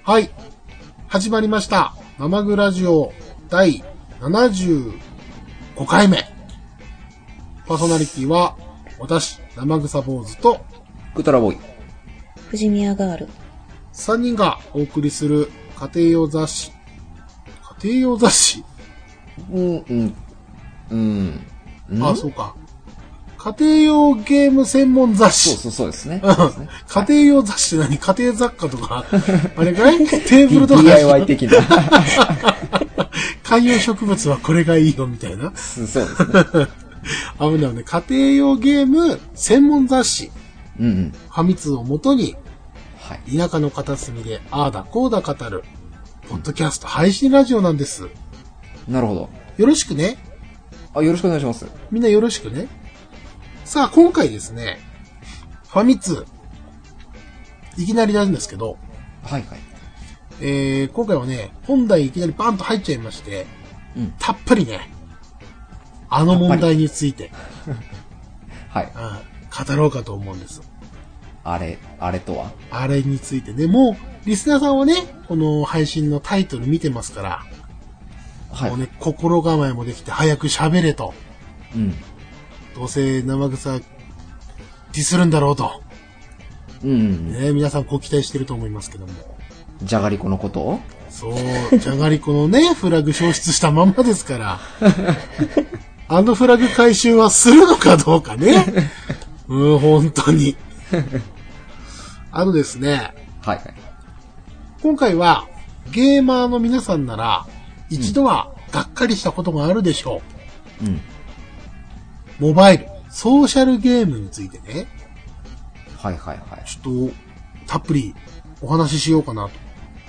はい。始まりました。生具ラジオ第75回目。パーソナリティは、私、生草坊主と、 グタラボーイ。 藤宮ガール。 3人がお送りする家庭用雑誌。家庭用雑誌？あ、そうか。家庭用ゲーム専門雑誌。 そうですね。 家庭用雑誌って何？家庭雑貨とか、あれかい？テーブルとか。 DIY 的な。 観葉植物はこれがいいよ、みたいな。 そうですね。 危ないね。家庭用ゲーム専門雑誌。ファミ通をもとに、田舎の片隅でああだこうだ語る、ポッドキャスト配信ラジオなんです。 なるほど。 よろしくね。 よろしくお願いします。 みんなよろしくね。さあ、今回ですね、ファミ通、いきなりなんですけど、 今回はね、本題いきなりバンと入っちゃいまして、たっぷりね、あの問題について、語ろうかと思うんです。 あれとは？ あれについてね、もう、リスナーさんはね、この配信のタイトル見てますから、もうね、心構えもできて早く喋れと。どうせ生草ディスるんだろうと。ね、皆さんご期待してると思いますけども。 じゃがりこのことを？ そう、じゃがりこのね、フラグ消失したまんまですから。あのフラグ回収はするのかどうかね。本当に。ですね。今回は、ゲーマーの皆さんなら、一度はがっかりしたことがあるでしょう。モバイル、ソーシャルゲームについてね。ちょっと、たっぷりお話ししようかなと。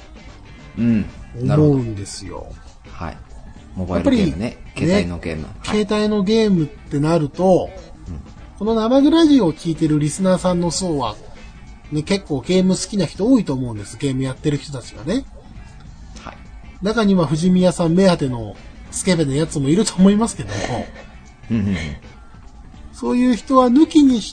思うんですよ。 モバイルゲームね。携帯のゲーム。 携帯のゲームってなると、この生グラジオを聞いてるリスナーさんの層は、ね、結構ゲーム好きな人多いと思うんです。ゲームやってる人たちがね。中には藤宮さん目当てのスケベなやつもいると思いますけども。そういう人は抜きにして、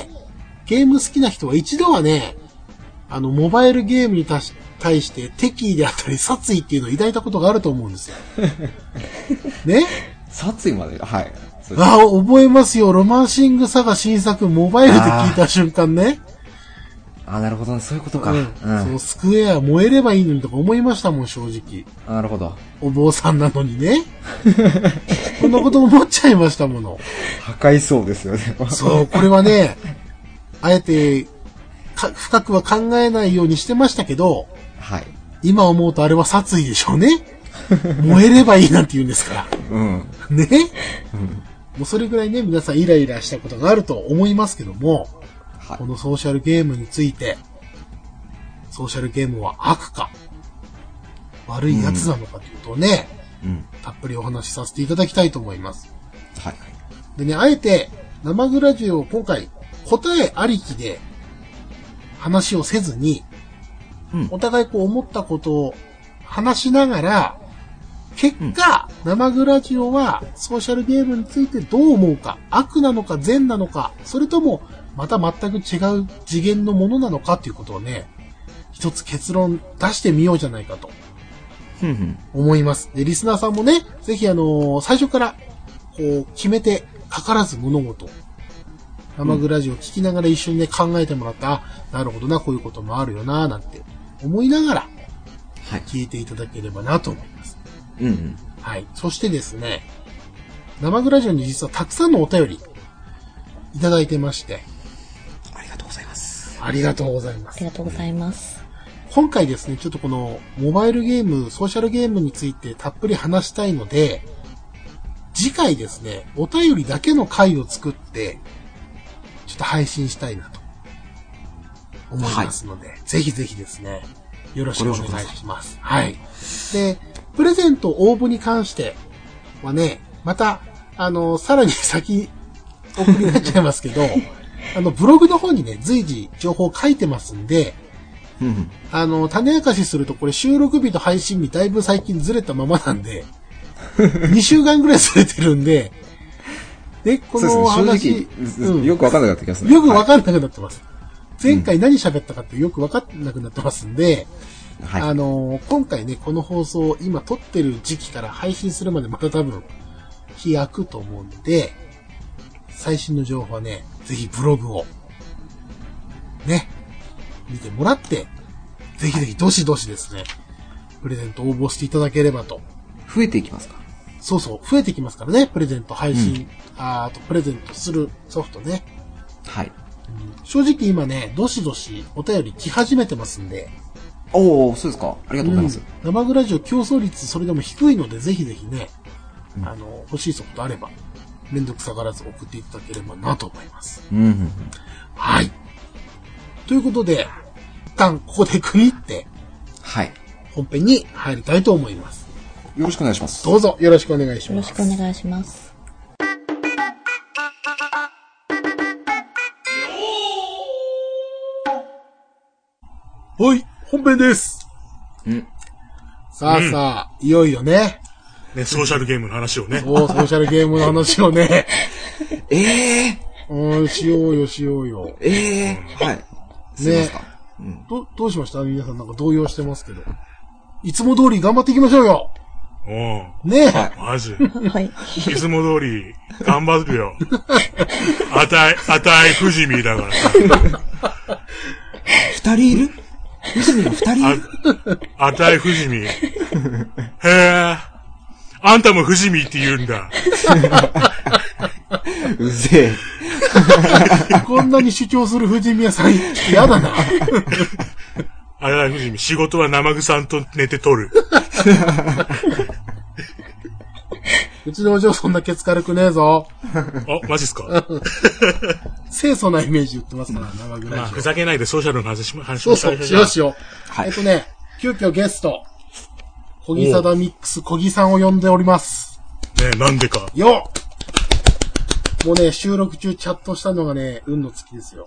ゲーム好きな人は一度はね、モバイルゲームに対して敵意であったり殺意っていうのを抱いたことがあると思うんですよ。ね？ 殺意まで？ 覚えますよ。ロマンシングサガ新作モバイルで聞いた瞬間ね。 なるほどね。そういうことか。 そう、スクエア燃えればいいのにとか思いましたもん、正直。 なるほど。 お坊さんなのにね。こんなこと思っちゃいましたもの。 破壊そうですよね。 そう、これはね、あえて、深くは考えないようにしてましたけど、今思うとあれは殺意でしょうね。燃えればいいなんて言うんですから。ね、もうそれぐらいね、皆さんイライラしたことがあると思いますけども、このソーシャルゲームについて、ソーシャルゲームは悪か、悪いやつなのかというとね、たっぷりお話しさせていただきたいと思います。でね、あえて、生グラジオを今回、答えありきで話をせずに、お互いこう思ったことを話しながら、結果、生グラジオはソーシャルゲームについてどう思うか、悪なのか善なのか、それともまた全く違う次元のものなのかっていうことをね、一つ結論出してみようじゃないかと思います。で、リスナーさんもね、ぜひ最初からこう決めてかからず物事、生グラジオを聞きながら一緒にね考えてもらった、なるほどな、こういうこともあるよな、なんて思いながら聞いていただければなと思います。そしてですね、生グラジオに実はたくさんのお便りいただいてまして、 ありがとうございます。 ありがとうございます。 ありがとうございます。 今回ですね、ちょっとこのモバイルゲーム、ソーシャルゲームについてたっぷり話したいので、次回ですね、お便りだけの回を作って、ちょっと配信したいなと思いますので、ぜひぜひですね、よろしくお願いします。で、プレゼント応募に関してはね、また、さらに先、送りになっちゃいますけど、ブログの方にね、随時情報書いてますんで、種明かしするとこれ収録日と配信日だいぶ最近ずれたままなんで、2週間ぐらいずれてるんで、で、この話、 よくわかんなくなってきますね。 よくわかんなくなってます。前回何喋ったかってよくわかんなくなってますんで、 はい。 今回ね、この放送、今撮ってる時期から配信するまでまた多分、日空くと思うんで、最新の情報はね、ぜひブログを、ね、見てもらって、ぜひぜひどしどしですね、プレゼント応募していただければと。 増えていきますか？ そうそう、増えてきますからね、プレゼント配信、あとプレゼントするソフトね。 はい。 正直今ね、どしどしお便り来始めてますんで。 おー、そうですか。ありがとうございます。 生グラジオ競争率それでも低いので、ぜひぜひね、欲しいソフトあれば、めんどくさがらず送っていただければなと思います。はい。ということで、一旦ここで区切って、 はい。 本編に入りたいと思います。 よろしくお願いします。 どうぞよろしくお願いしよろます。 しくお願いします。 はい、本編です。さあ、いよいよね。 ね、ソーシャルゲームの話をね。 ソーシャルゲームの話をね。しようよ。 はい。 ね。どうしました皆さんなんか動揺してますけど。いつも通り頑張っていきましょうよ。ねえ。 マジ。 はい。 いつも通り頑張るよ。あたい、富士見だからさ。 二人いる？富士見が二人いる？ あたい富士見。へえ。あんたも富士見って言うんだ。 うぜえ。こんなに主張する藤宮さん、やだな。 あたい富士見、仕事は生臭んと寝て取る。 うちのお嬢そんなケツ軽くねえぞ。 あ、マジっすか？ 清楚なイメージ言ってますから、長ぐらい。 まあ、ふざけないでソーシャルの話しまそうそう、しようしよう。 はい。 急遽ゲスト、コギサダミックスコギさんを呼んでおります。 ね、なんでか。 よっ！もうね、収録中チャットしたのがね、運の尽きですよ。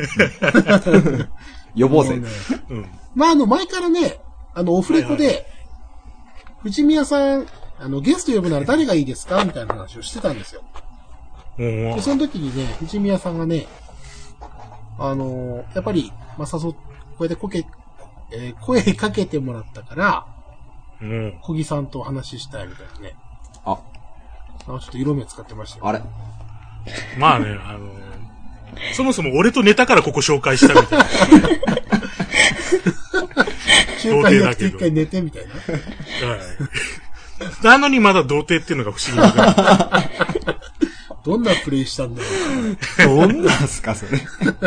予防線。 ね、まあ、前からね、オフレコで、藤宮さん、ゲスト呼ぶなら誰がいいですかみたいな話をしてたんですよ。で、その時にね、藤宮さんがね、やっぱり、まあ、こうやって声かけてもらったから、小木さんと話したいみたいなね。ちょっと色目使ってましたよ。 あれまあね、そもそも俺と寝たからここ紹介したみたいな。 仲介やって一回寝てみたいな。 はい。なのにまだ童貞っていうのが不思議な。 どんなプレイしたんだろう。どんなんすか、それ。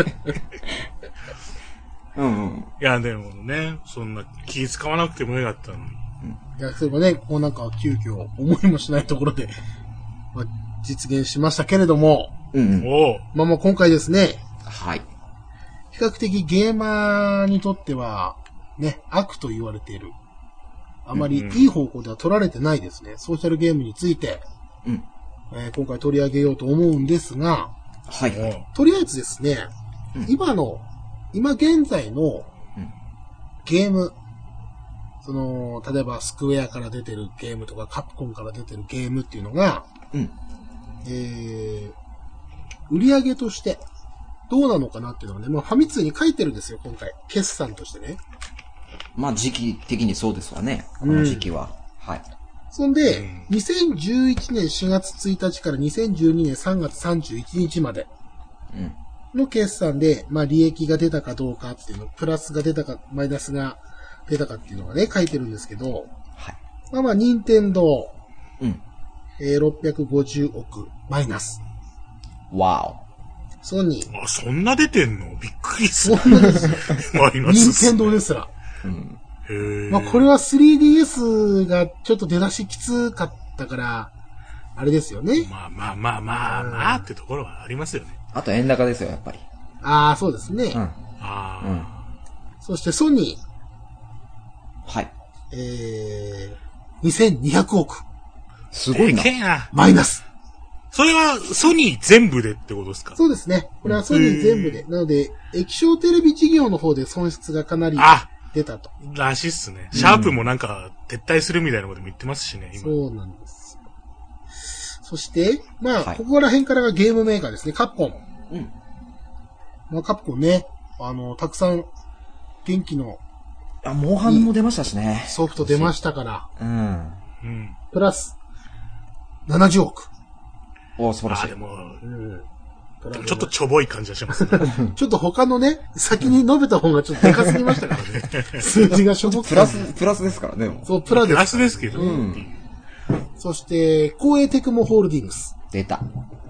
いや、でもね、そんな気使わなくてもよかったのに。 いや、そういえばね、こうなんか急遽思いもしないところで、まあ、実現しましたけれども、まあ今回ですね、 はい。 比較的ゲーマーにとっては、ね、悪と言われている。あまりいい方向では取られてないですね。ソーシャルゲームについて、今回取り上げようと思うんですが、 はい。 とりあえずですね、今現在のゲーム、例えばスクエアから出てるゲームとかカプコンから出てるゲームっていうのが、売り上げとしてどうなのかなっていうのがね、ファミ通に書いてるんですよ、今回。決算としてね。 まあ時期的にそうですわね。この時期は。はい。 そんで、2011年4月1日から2012年3月31日までの決算で、まあ利益が出たかどうかっていうの、プラスが出たか、マイナスが出たかっていうのがね、書いてるんですけど、 はい。 任天堂、650億マイナス。 わお。 ソニー。 あ、そんな出てんの？びっくりする。 そんなですよ。 マイナス。 任天堂ですら。 へー。 まあこれは 3DS がちょっと出だしきつかったから、あれですよね。 まあってところはありますよね。 あと円高ですよ、やっぱり。 ああ、そうですね。そしてソニー。はい。 2200億。 すごいな。 マイナス。 それはソニー全部でってことですか？ そうですね。これはソニー全部で。なので、液晶テレビ事業の方で損失がかなり出たと。 らしいっすね。シャープもなんか撤退するみたいなことも言ってますしね、今。 そうなんです。そして、ここら辺からがゲームメーカーですね。カプコン。カプコンね、たくさん元気のモンハンも出ましたしね。 ソフト出ましたから。 うん。 プラス、70億。 お、素晴らしい。 でもちょっとちょぼい感じがしますね。 ちょっと他のね、先に述べた方がちょっとでかすぎましたからね。数字がしょぼくプラスですからね。 そう、プラですけど。 そして、光栄テクモホールディングス。 出た。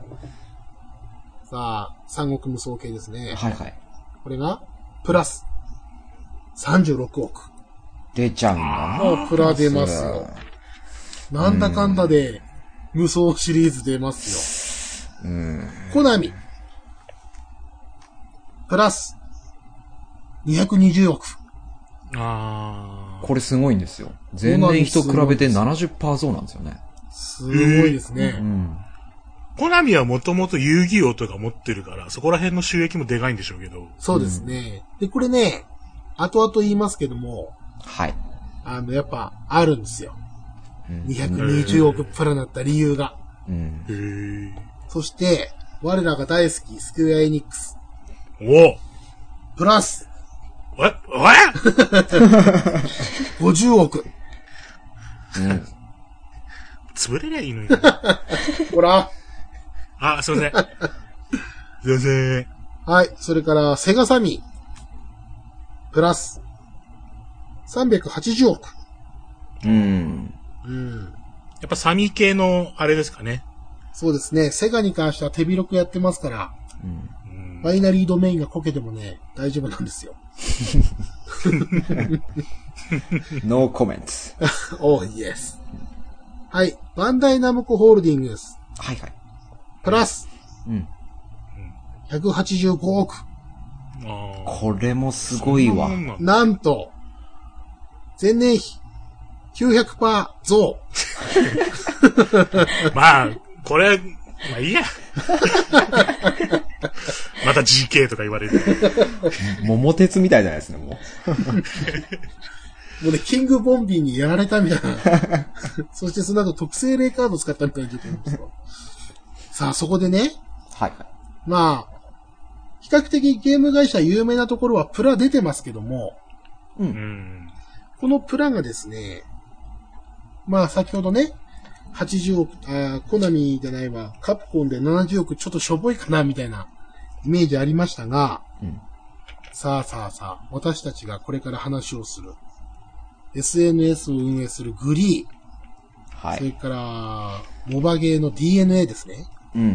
さあ、三国無双系ですね。 はいはい。 これが、プラス、36億。 出ちゃうんだな。 プラ出ますよ。なんだかんだで、無双シリーズ出ますよ。コナミ。プラス、220億。 これすごいんですよ。前年比と比べて 70% 増なんですよね。 すごいですね。 コナミはもともと遊戯王とか持ってるから、そこら辺の収益もでかいんでしょうけど。 そうですね。で、これね、後々言いますけども、 はい。 やっぱ、あるんですよ。220億プラになった理由が。そして、我らが大好き、スクエアエニックス。プラス。50億。 潰れりゃいいのに。 ほら。 すいません。すいません。 はい。それから、セガサミー。プラス。380億。 やっぱサミー系の、あれですかね。 そうですね。セガに関しては手広くやってますから、バイナリードメインがこけてもね、大丈夫なんですよ。 No comments. Oh, yes. はい。バンダイナムコホールディングス。 はいはい。 プラス。185億。 これもすごいわ。 なんと、前年比 900% 増。 まあ、これ、まあいいや。また GK とか言われる。 桃鉄みたいじゃないですね、もう。 もうね、キングボンビーにやられたみたいな。そしてその後特製霊カード使ったみたいな状況なんですよ。さあ、そこでね。 はい。 まあ、比較的ゲーム会社有名なところはプラ出てますけども、このプラがですね、まあ先ほどね、80億、コナミじゃないわ、カプコンで70億ちょっとしょぼいかな、みたいなイメージありましたが、さあ、私たちがこれから話をする、SNS を運営するグリー、それから、モバゲーの DNA ですね。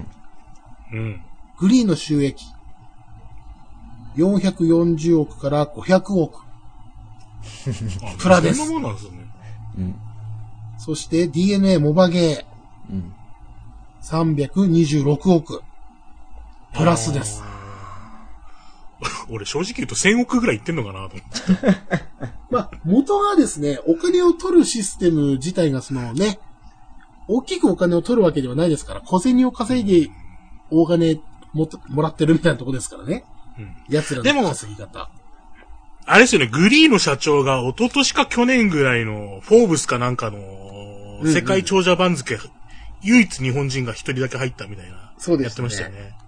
グリーの収益、440億から500億。プラです。 そんなもんなんですよね。 そして DNA モバゲー、326億。プラスです。 俺正直言うと1000億ぐらいいってんのかなと思って。 まあ、元がですね、お金を取るシステム自体がそのね、大きくお金を取るわけではないですから、小銭を稼いで大金もらってるみたいなとこですからね。奴らの稼ぎ方。 あれですよね、グリーの社長が一昨年か去年ぐらいのフォーブスかなんかの世界長者番付、唯一日本人が一人だけ入ったみたいな。 そうですね。 やってましたよね。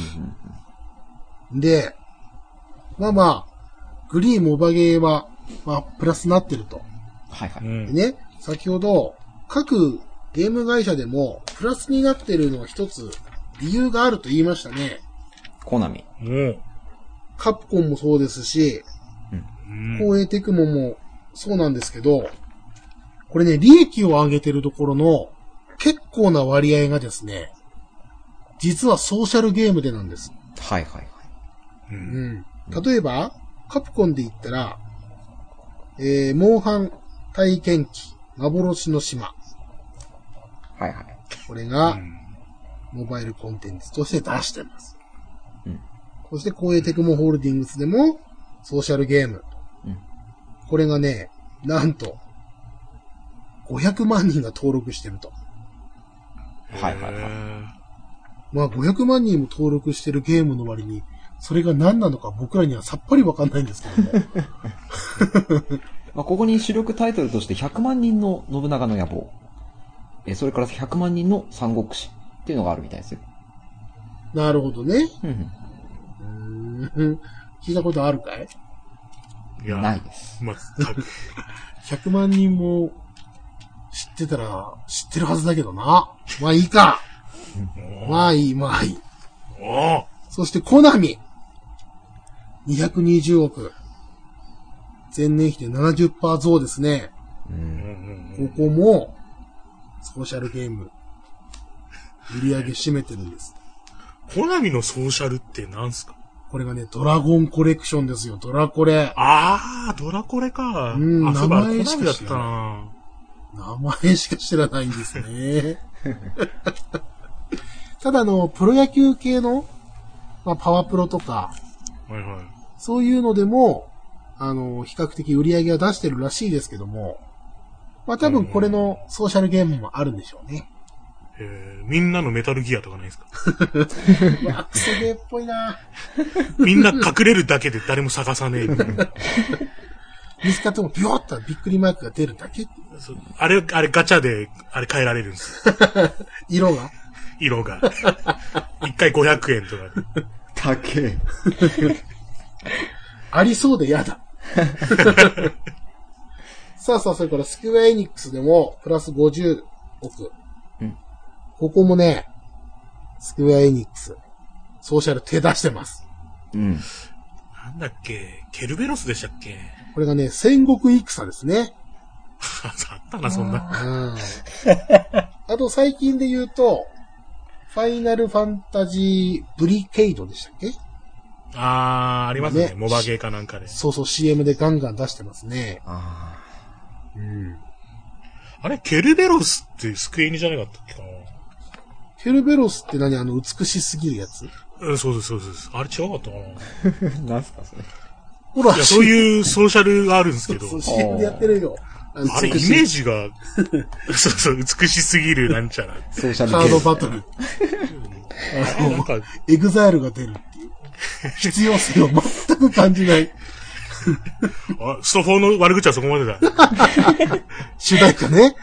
で、まあ、グリーモバゲーは、まあ、プラスになってると。でね、先ほど、各ゲーム会社でも、プラスになってるのは一つ、理由があると言いましたね。 コナミ。 カプコンもそうですし、光栄テクモもそうなんですけど、これね、利益を上げてるところの結構な割合がですね、実はソーシャルゲームでなんです。例えば、カプコンで言ったら、モンハン体験記、幻の島。これが、モバイルコンテンツとして出してます。そして、光栄テクモホールディングスでも、ソーシャルゲーム。これがね、なんと、500万人が登録してると。まあ、500万人も登録してるゲームの割に、それが何なのか僕らにはさっぱりわかんないんですけども。 まあここに主力タイトルとして100万人の信長の野望。それから100万人の三国志っていうのがあるみたいですよ。 なるほどね。聞いたことあるかい？ いや、 ないです。 全く。 100万人も知ってたら知ってるはずだけどな。まあいいか。まあいい。そしてコナミ。220億。前年比で 70% 増ですね。ここも、ソーシャルゲーム、売り上げ占めてるんです。 コナミのソーシャルって何すか？ これがね、ドラゴンコレクションですよ、ドラコレ。 ドラコレか。 名前しか知らない。 名前しか知らないんですね。ただプロ野球系の、パワプロとか、 はいはい。 そういうのでも、比較的売り上げは出してるらしいですけども、多分これのソーシャルゲームもあるんでしょうね。 みんなのメタルギアとかないですか？ クソゲーっぽいな。 みんな隠れるだけで誰も探さねえみたいな。 見つかってもビョーっとびっくりマークが出るだけ。 あれガチャで、変えられるんですよ。 色が。 一回500円とかで。 高え。 ありそうで嫌だ。さあ、それからスクエアエニックスでも、プラス50億。ここもね、スクエアエニックス、ソーシャル手出してます。 なんだっけ、ケルベロスでしたっけ？ これがね、戦国戦ですね。 あったな、そんな。 あと最近で言うと、ファイナルファンタジーブリケイドでしたっけ？ ありますね。モバゲーかなんかで。 そう、CM でガンガン出してますね。 あれ、ケルベロスってスクエニじゃなかったっけかな？ ケルベロスって何？美しすぎるやつ？ そうです。あれ違かったかな？なんすかそれ。 ほら、 そういうソーシャルがあるんですけど。 そう、CM でやってるよ。 あれ、イメージが、美しすぎるなんちゃら。 ソーシャルカードバトル。 なんか、 エグザイルが出るっていう。必要性を全く感じない。 スト4の悪口はそこまでだ。 主題歌ね。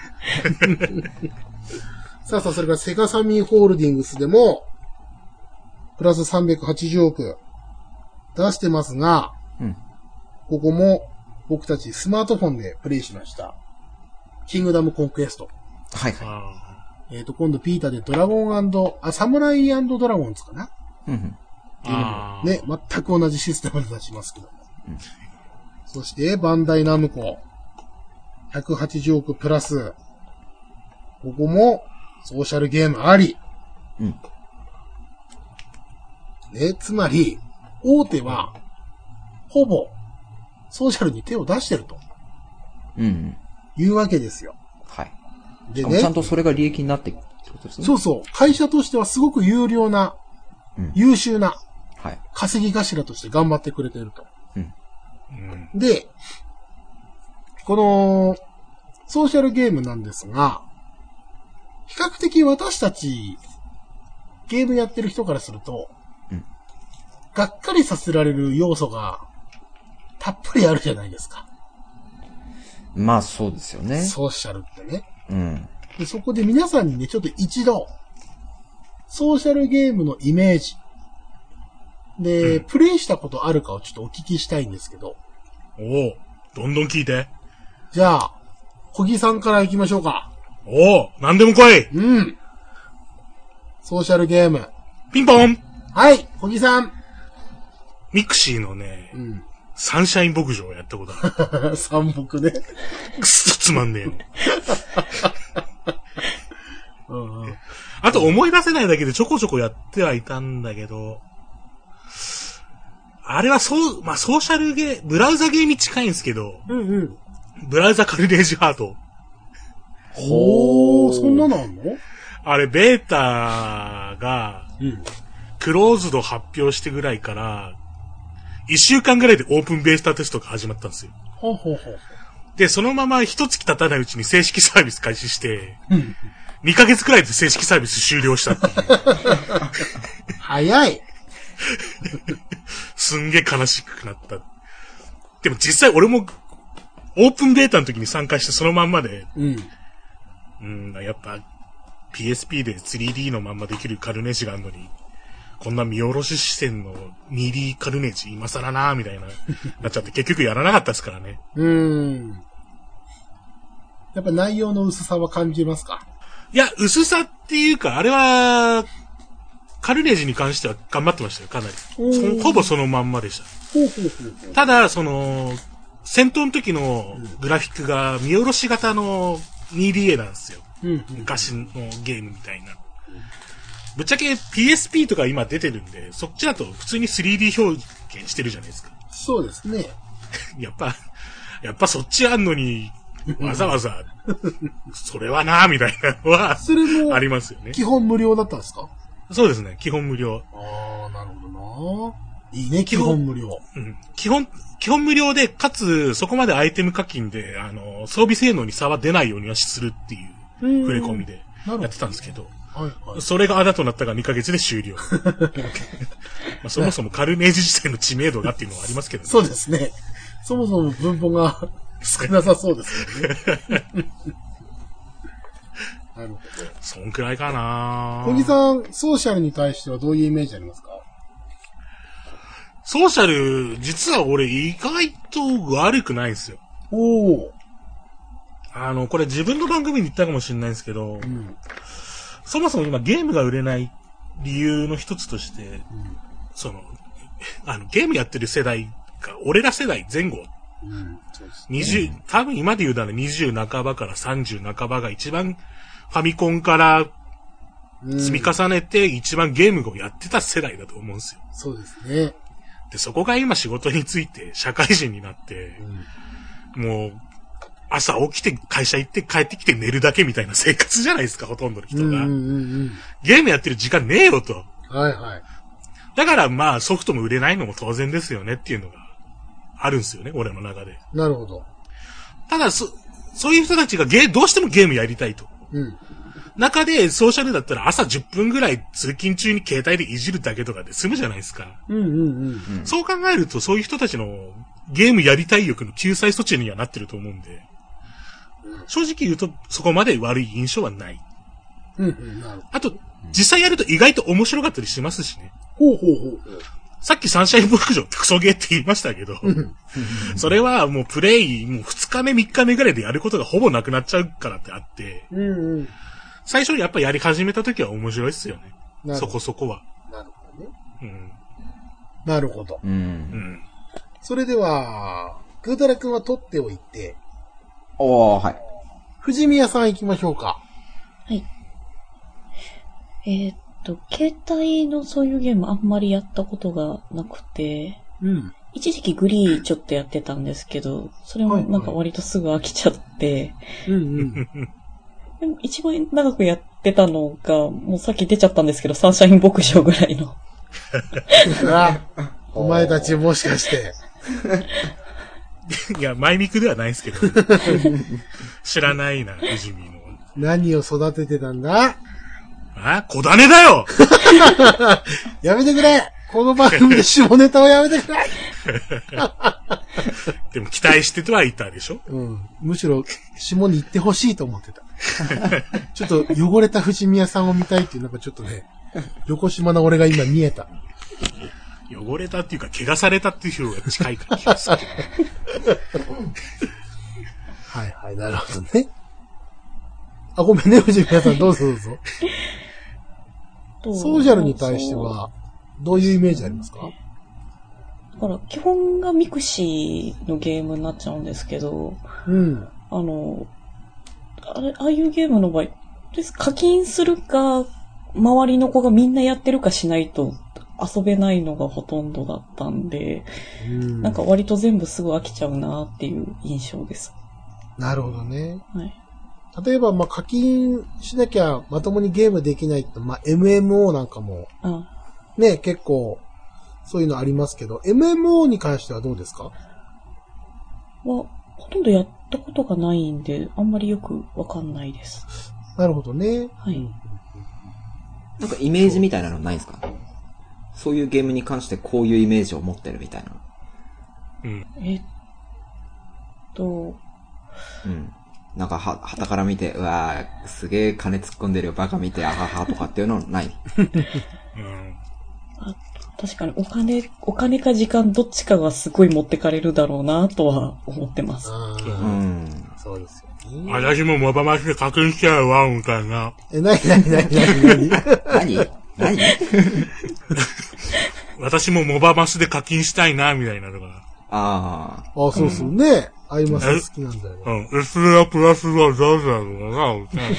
さあ、それからセガサミーホールディングスでも、プラス380億出してますが、ここも僕たちスマートフォンでプレイしました。キングダムコンクエスト。今度ピーターでドラゴン&サムライ&ドラゴンズかな？ね、全く同じシステムで出しますけども。そして、バンダイナムコ。180億プラス。ここも、ソーシャルゲームあり。ね、つまり、大手は、ほぼ、ソーシャルに手を出してると。いうわけですよ。 でね。ちゃんとそれが利益になっていくってことですね。 そう。会社としてはすごく優秀な、稼ぎ頭として頑張ってくれてると。で、この、ソーシャルゲームなんですが、比較的私たち、ゲームやってる人からすると、がっかりさせられる要素が、たっぷりあるじゃないですか。 そうですよね。 ソーシャルってね。でそこで皆さんにね、ちょっと一度、ソーシャルゲームのイメージ、で、プレイしたことあるかをちょっとお聞きしたいんですけど。 どんどん聞いて。 じゃあ、小木さんから行きましょうか。 なんでも来い。 ソーシャルゲーム。 ピンポン。 はい、小木さん。 ミクシーのね、サンシャイン牧場をやったことある。 三牧ね。 くっそつまんねえの。あと思い出せないだけでちょこちょこやってはいたんだけど、あれはソーシャルゲー、ブラウザゲーに近いんですけど、ブラウザカルネージハート。 そんなのあんの？ あれ、ベータが、クローズド発表してぐらいから、1週間ぐらいでオープンベータテストが始まったんですよ。で、そのまま一月経たないうちに正式サービス開始して、2ヶ月くらいで正式サービス終了したっていう。 早い。 すんげえ悲しくなった。でも実際俺もオープンベータの時に参加してそのまんまで、やっぱ PSP で 3D のまんまできるカルネージがあるのに、 こんな見下ろし視線の 2D カルネージ今更なーみたいな、なっちゃって結局やらなかったですからね。 やっぱ内容の薄さは感じますか？ いや、薄さっていうか、あれは、カルネージに関しては頑張ってましたよ、かなり。ほぼそのまんまでした。ただ、戦闘の時のグラフィックが見下ろし型の 2DA なんですよ。昔のゲームみたいな。ぶっちゃけ PSP とか今出てるんで、そっちだと普通に 3D 表現してるじゃないですか。 そうですね。 やっぱそっちあんのに、わざわざ、それはなぁ、みたいなのは、それも、ありますよね。 基本無料だったんですか？ そうですね、基本無料。 ああ、なるほどな。いいね、基本無料。 基本無料で、かつ、そこまでアイテム課金で、装備性能に差は出ないようにはするっていう、触れ込みで、やってたんですけど、それがあだとなったが2ヶ月で終了。まあそもそもカルネージ自体の知名度がっていうのはありますけどね。 そうですね。そもそも分母が少なさそうですよね。なるほど。 そんくらいかな。 小木さん、ソーシャルに対してはどういうイメージありますか？ ソーシャル、実は俺意外と悪くないんですよ。これ自分の番組に言ったかもしれないんですけど、そもそも今ゲームが売れない理由の一つとして、ゲームやってる世代が、俺ら世代前後、多分今で言うなら20半ばから30半ばが一番ファミコンから積み重ねて一番ゲームをやってた世代だと思うんですよ。 そうですね。 で、そこが今仕事について社会人になって、もう朝起きて会社行って帰ってきて寝るだけみたいな生活じゃないですか、ほとんどの人が。ゲームやってる時間ねえよと。だからまあソフトも売れないのも当然ですよねっていうのがあるんですよね、俺の中で。 なるほど。 ただそういう人たちがどうしてもゲームやりたいと。中でソーシャルだったら朝10分ぐらい通勤中に携帯でいじるだけとかで済むじゃないですか。そう考えるとそういう人たちのゲームやりたい欲の救済措置にはなってると思うんで、正直言うとそこまで悪い印象はない。あと、実際やると意外と面白かったりしますしね。さっきサンシャイン牧場ってクソゲーって言いましたけど、それはもうプレイ、もう2日目3日目ぐらいでやることがほぼなくなっちゃうからってあって、最初にやっぱやり始めた時は面白いっすよね。そこそこは。 なるほどね。なるほど。それでは、グータラ君は取っておいて、 はい。 藤宮さん行きましょうか。 はい。携帯のそういうゲームあんまりやったことがなくて、一時期グリーちょっとやってたんですけど、それもなんか割とすぐ飽きちゃって、でも一番長くやってたのが、もうさっき出ちゃったんですけど、サンシャイン牧場ぐらいの。 お前たちもしかして。 いや、マイミクではないですけど。知らないな、藤見の。 何を育ててたんだ？ 小種だよやめてくれ！この番組で下ネタをやめてくれでも期待してはいたでしょ？ むしろ下に行ってほしいと思ってた。ちょっと汚れた藤宮さんを見たいっていう、なんかちょっとね、横島な俺が今見えた。 汚れたっていうか、怪我されたっていう方が近いかもしれないですけど。 はい、なるほどね。ごめんね、藤宮さん、どうぞ。ソーシャルに対しては、どういうイメージありますか？ だから、基本がミクシーのゲームになっちゃうんですけど、ああいうゲームの場合、課金するか、周りの子がみんなやってるかしないと遊べないのがほとんどだったんで、なんか割と全部すぐ飽きちゃうなっていう印象です。 なるほどね。例えば、課金しなきゃまともにゲームできないって、MMO なんかも、ね、結構、そういうのありますけど、MMO に関してはどうですか？ ほとんどやったことがないんで、あんまりよくわかんないです。 なるほどね。 なんかイメージみたいなのないですか？そういうゲームに関してこういうイメージを持ってるみたいな。なんか旗から見て、うわー、すげえ金突っ込んでるよ、バカ見て、あははとかっていうのない。 確かにお金か時間どっちかがすごい持ってかれるだろうなとは思ってます。 そうですよね。 私もモバマスで課金しちゃうわ、みたいな。 何私もモバマスで課金したいな、みたいなのが。 そうそうね。アイマス好きなんだよ。 S ラプラスはどうだろうな、みたいな。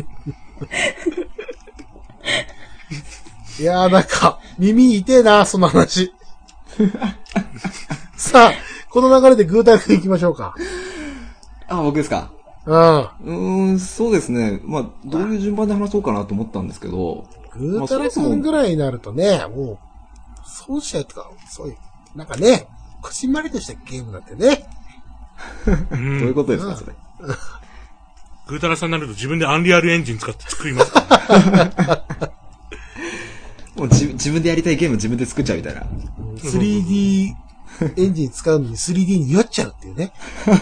いやーなんか、耳痛えな、その話。さあ、この流れでグータラ君行きましょうか。 僕ですか。そうですね。まあ、どういう順番で話そうかなと思ったんですけど。 グータラ君ぐらいになるとね、もう、そうしちゃうとか、そういう、なんかね、こじんまりとしたゲームだってね。 どういうことですか、それ。 グータラさんになると自分でアンリアルエンジン使って作りますからね。 もう自分でやりたいゲーム自分で作っちゃうみたいな。 3D エンジン使うのに 3D に酔っちゃうっていうね。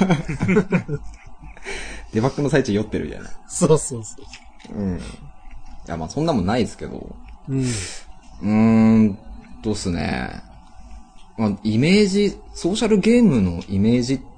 デバッグの最中酔ってるみたいな。 そう。いや、まあそんなもんないですけど。どうっすね。まあ、イメージ、ソーシャルゲームのイメージって、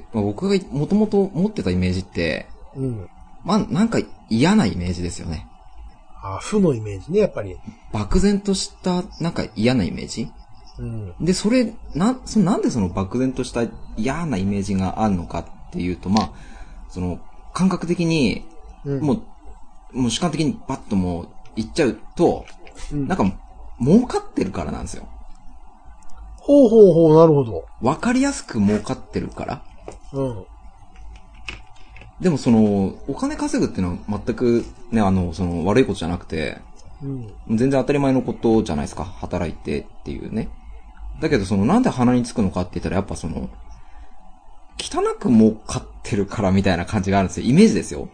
まあ、僕がもともと持ってたイメージって、まあなんか嫌なイメージですよね。 負のイメージね、やっぱり。 漠然とした、なんか嫌なイメージ、で、なんでその漠然とした嫌なイメージがあるのかっていうと、まあ、その、感覚的に、もう主観的にバッともう言っちゃうと、なんか、儲かってるからなんですよ。 ほう、なるほど。 わかりやすく儲かってるから。でもその、お金稼ぐっていうのは全くね、その悪いことじゃなくて、全然当たり前のことじゃないですか。働いてっていうね。だけどその、なんで鼻につくのかって言ったらやっぱその、汚く儲かってるからみたいな感じがあるんですよ。イメージですよ。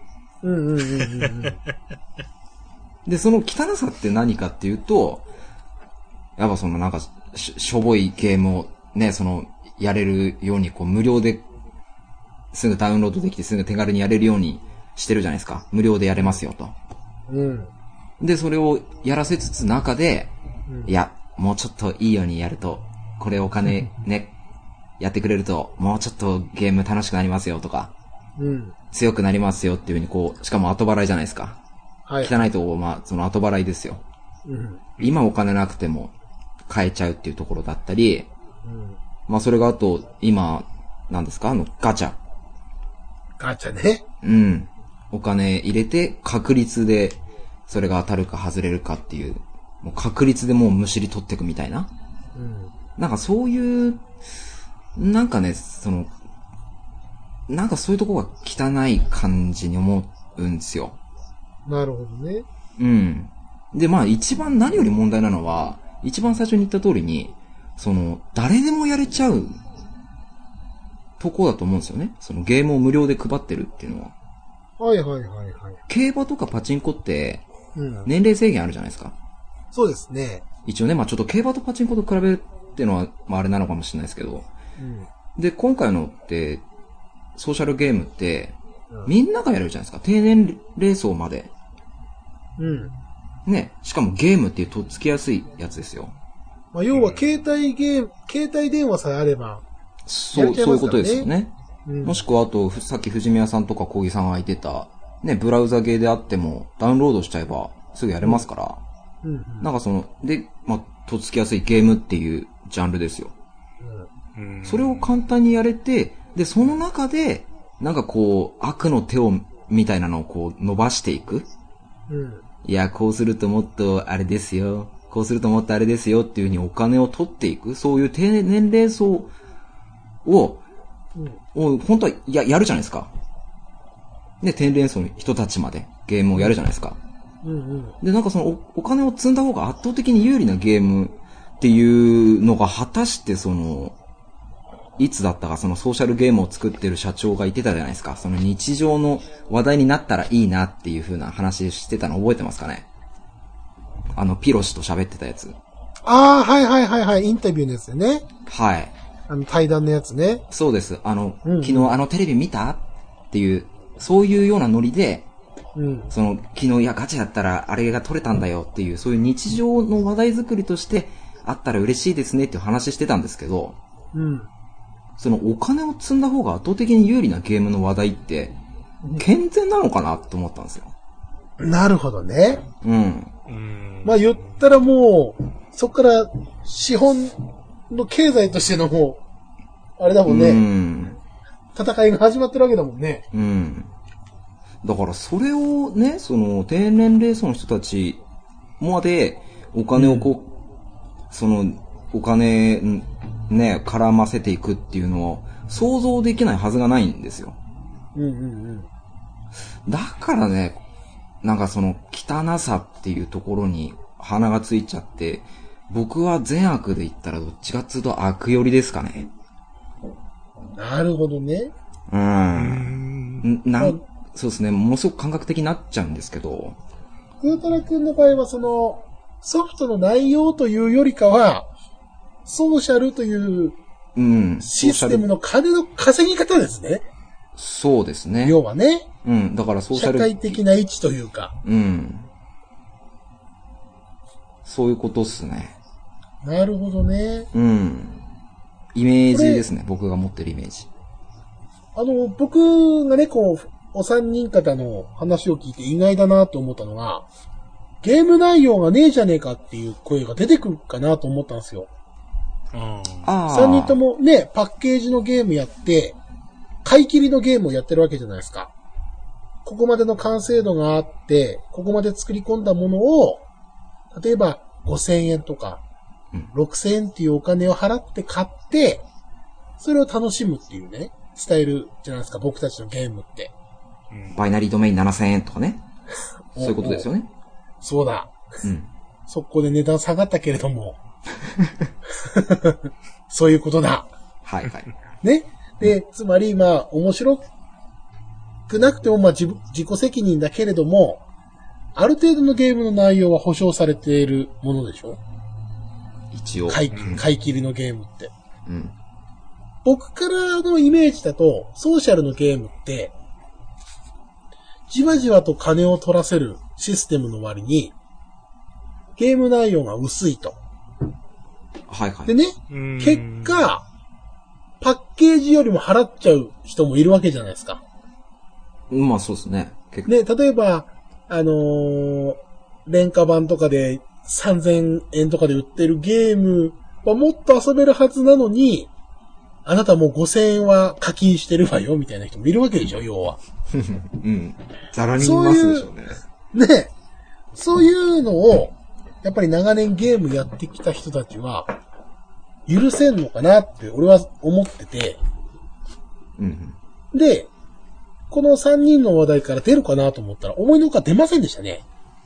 で、その汚さって何かっていうと、やっぱそのなんか、しょぼいゲームをね、その、やれるようにこう無料ですぐダウンロードできてすぐ手軽にやれるようにしてるじゃないですか。無料でやれますよと。で、それをやらせつつ中で、いや、もうちょっといいようにやると、これお金ね、やってくれると、もうちょっとゲーム楽しくなりますよとか、強くなりますよっていう風にこう、しかも後払いじゃないですか。汚いとこ、まあ、その後払いですよ。今お金なくても買えちゃうっていうところだったり、まあそれがあと、今、何ですかガチャ。 ガチャね。 お金入れて確率でそれが当たるか外れるかっていう、もう確率でもうむしり取っていくみたいな。なんかそういう、なんかね、その、なんかそういうとこが汚い感じに思うんですよ。 なるほどね。 で、まあ一番何より問題なのは、一番最初に言った通りに、その、誰でもやれちゃうとこだと思うんですよね。そのゲームを無料で配ってるっていうのは。競馬とかパチンコって、年齢制限あるじゃないですか。 そうですね。 一応ね、まあちょっと競馬とパチンコと比べるっていうのは、まああれなのかもしれないですけど。で、今回のって、ソーシャルゲームって、みんながやれるじゃないですか。低年齢層まで。ね、しかもゲームっていうとっつきやすいやつですよ。 まあ要は携帯電話さえあれば、 そういうことですよね。もしくはあと、さっき藤宮さんとか小木さんが言ってた、ね、ブラウザゲーであっても、ダウンロードしちゃえば、すぐやれますから。なんかその、で、まあ、とっつきやすいゲームっていうジャンルですよ。それを簡単にやれて、で、その中で、なんかこう、悪の手を、みたいなのをこう、伸ばしていく。いや、こうするともっとあれですよ。こうするともっとあれですよっていう風にお金を取っていく。そういう低年齢層を、本当はやるじゃないですか。で、低年齢層の人たちまでゲームをやるじゃないですか。で、なんかそのお金を積んだ方が圧倒的に有利なゲームっていうのが果たしてその、いつだったかそのソーシャルゲームを作ってる社長が言ってたじゃないですか。その日常の話題になったらいいなっていう風な話してたの覚えてますかね。ピロシと喋ってたやつ。 インタビューのやつでね。 はい。 対談のやつね。 そうです。昨日テレビ見たっていう、そういうようなノリで、 その、昨日ガチャやったらあれが取れたんだよっていう、そういう日常の話題作りとしてあったら嬉しいですねっていう話してたんですけど、そのお金を積んだ方が圧倒的に有利なゲームの話題って、健全なのかなって思ったんですよ。 なるほどね。まあ言ったらもう、そこから資本の経済としてのもう、あれだもんね。戦いが始まってるわけだもんね。 だからそれをね、その低年齢層の人たちまでお金をそのお金ね、絡ませていくっていうのは想像できないはずがないんですよ。だからね、なんかその汚さっていうところに鼻がついちゃって、僕は善悪で言ったらどっちかっつうと悪寄りですかね。 なるほどね。 そうですね、ものすごく感覚的になっちゃうんですけど。 グータラ君の場合はそのソフトの内容というよりかは、ソーシャルというシステムの金の稼ぎ方ですね。 そうですね。 要はね。 だからソーシャル。 社会的な位置というか。 そういうことっすね。 なるほどね。 イメージですね。僕が持ってるイメージ。 僕がね、お三人方の話を聞いて意外だなと思ったのが、ゲーム内容がねえじゃねえかっていう声が出てくるかなと思ったんですよ。3人ともね、パッケージのゲームやって、買い切りのゲームをやってるわけじゃないですか。ここまでの完成度があって、ここまで作り込んだものを、例えば5000円とか、6000円っていうお金を払って買って、それを楽しむっていうね、スタイルじゃないですか、僕たちのゲームって。 バイナリードメイン7000円とかね。そういうことですよね。 そうだ。速攻で値段下がったけれども。そういうことだ。 はいはい。 ね。で、つまり、面白くなくても、自己責任だけれども、ある程度のゲームの内容は保証されているものでしょ？ 一応。 買い切りのゲームって。僕からのイメージだと、ソーシャルのゲームって、じわじわと金を取らせるシステムの割に、ゲーム内容が薄いと。 はいはい。 でね、結果、パッケージよりも払っちゃう人もいるわけじゃないですか。 まあそうですね。 ね、例えば、廉価版とかで3000円とかで売ってるゲームはもっと遊べるはずなのに、あなたもう5000円は課金してるわよ、みたいな人もいるわけでしょ、要は。 ざらにいますでしょうね。 ね、そういうのを、やっぱり長年ゲームやってきた人たちは、許せんのかなって俺は思ってて、で、この3人の話題から出るかなと思ったら思いのほか出ませんでしたね。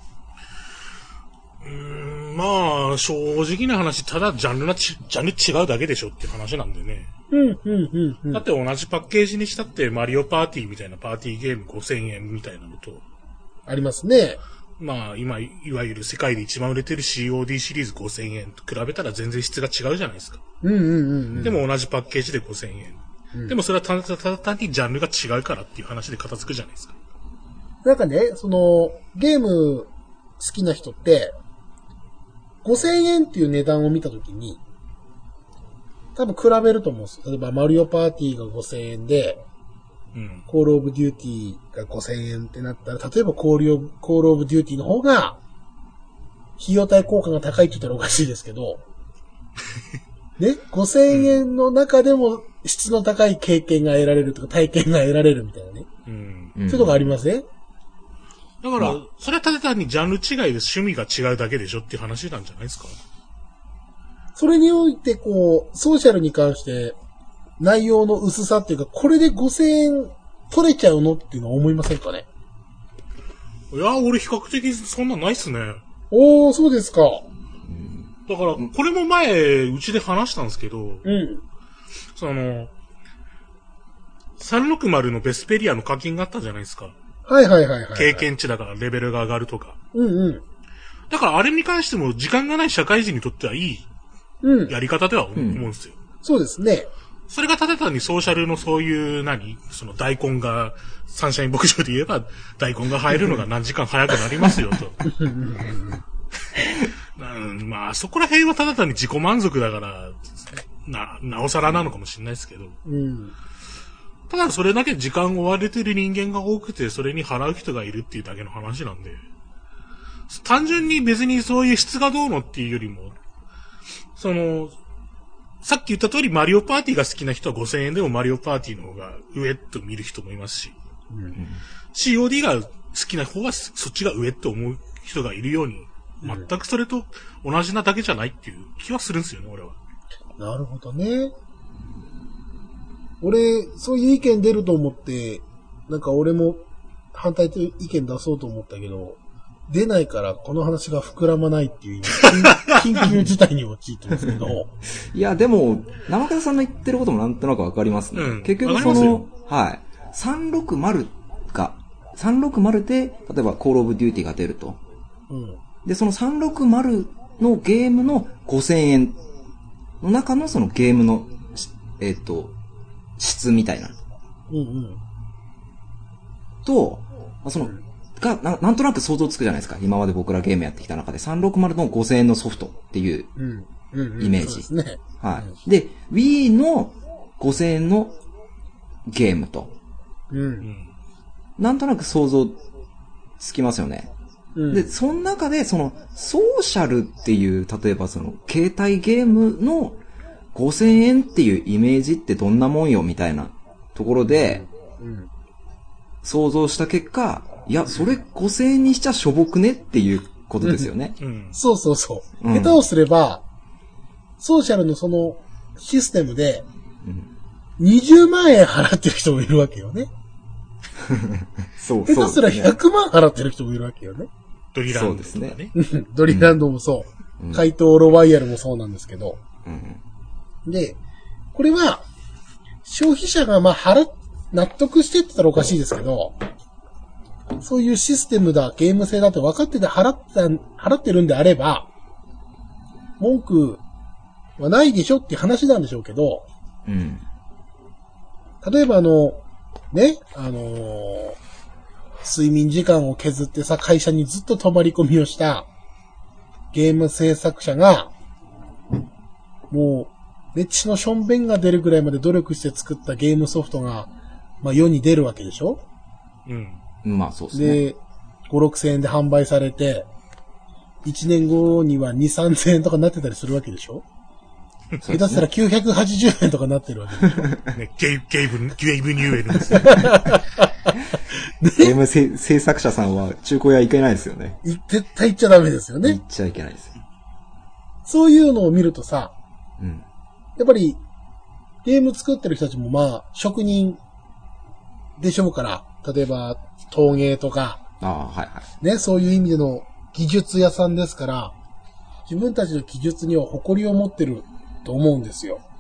正直な話、ただジャンル違うだけでしょっていう話なんでね。だって同じパッケージにしたってマリオパーティーみたいなパーティーゲーム5000円みたいなのと。 ありますね。 今、いわゆる世界で一番売れてる COD シリーズ5000円と比べたら全然質が違うじゃないですか。でも同じパッケージで5000円。でもそれはただ単にジャンルが違うからっていう話で片付くじゃないですか。 なんかね、ゲーム好きな人って、5000円っていう値段を見たときに、多分比べると思うんですよ。例えばマリオパーティーが5000円で、コールオブデューティーが5000円ってなったら、例えばコールオブデューティーの方が、費用対効果が高いって言ったらおかしいですけど、ね、5000円の中でも質の高い経験が得られるとか体験が得られるみたいなね。そういうとこありますね。 だから、それはただ単にジャンル違いで趣味が違うだけでしょっていう話なんじゃないですか。 それにおいてソーシャルに関して、内容の薄さっていうか、これで5000円取れちゃうのっていうのは思いませんかね？ いや、俺比較的そんなないっすね。 おー、そうですか。 だから、これも前、うちで話したんですけど、360のベスペリアの課金があったじゃないですか。 はい。 経験値だからレベルが上がるとか。だからあれに関しても時間がない社会人にとってはいいやり方では思うんですよ。 そうですね。 それがただ単にソーシャルのそういうその大根が、サンシャイン牧場で言えば、大根が生えるのが何時間早くなりますよと。まあ、そこら辺はただ単に自己満足だから、なおさらなのかもしれないですけど。ただそれだけ時間を追われてる人間が多くて、それに払う人がいるっていうだけの話なんで、単純に別にそういう質がどうのっていうよりも、さっき言った通りマリオパーティーが好きな人は5000円でもマリオパーティーの方が上と見る人もいますし、COD が好きな方はそっちが上って思う人がいるように、全くそれと同じなだけじゃないっていう気はするんですよね、俺は。 なるほどね。俺、そういう意見出ると思って、なんか俺も反対という意見出そうと思ったけど、出ないからこの話が膨らまないっていう緊急事態に陥ってますけど。 いや、でも、生方さんの言ってることもなんとなくわかりますね。結局はい。360で、例えばコールオブデューティが出ると。で、その360のゲームの5000円の中のそのゲームの、質みたいな。と、なんとなく想像つくじゃないですか。今まで僕らゲームやってきた中で360の5000円のソフトっていうイメージ。はい。で、Wii の5000円のゲームと。なんとなく想像つきますよね。で、その中で、ソーシャルっていう、例えば携帯ゲームの5000円っていうイメージってどんなもんよみたいなところで、想像した結果、いや、それ5000円にしちゃしょぼくねっていうことですよね。 そう。下手をすれば、ソーシャルのそのシステムで、20万円払ってる人もいるわけよね。下手すら100万払ってる人もいるわけよね。 ドリランドとかね。 ドリランドもそう。怪盗ロワイヤルもそうなんですけど。で、これは、消費者が納得してって言ったらおかしいですけど、そういうシステムだ、ゲーム性だって分かってて払ってるんであれば、文句はないでしょっていう話なんでしょうけど、例えば睡眠時間を削ってさ、会社にずっと泊まり込みをしたゲーム制作者が、もう、血のしょんべんが出るぐらいまで努力して作ったゲームソフトが、世に出るわけでしょ？ まあそうですね。 で、5、6千円で販売されて、1年後には2、3千円とかなってたりするわけでしょ？下手したら980円とかなってるわけでしょ？ ね、ゲイブニューエルですね。 ゲーム制作者さんは中古屋行けないですよね。 絶対行っちゃダメですよね。 行っちゃいけないですよ。 そういうのを見るとさ、やっぱりゲーム作ってる人たちも職人でしょうから、例えば陶芸とか、ね、そういう意味での技術屋さんですから、自分たちの技術には誇りを持ってると思うんですよ。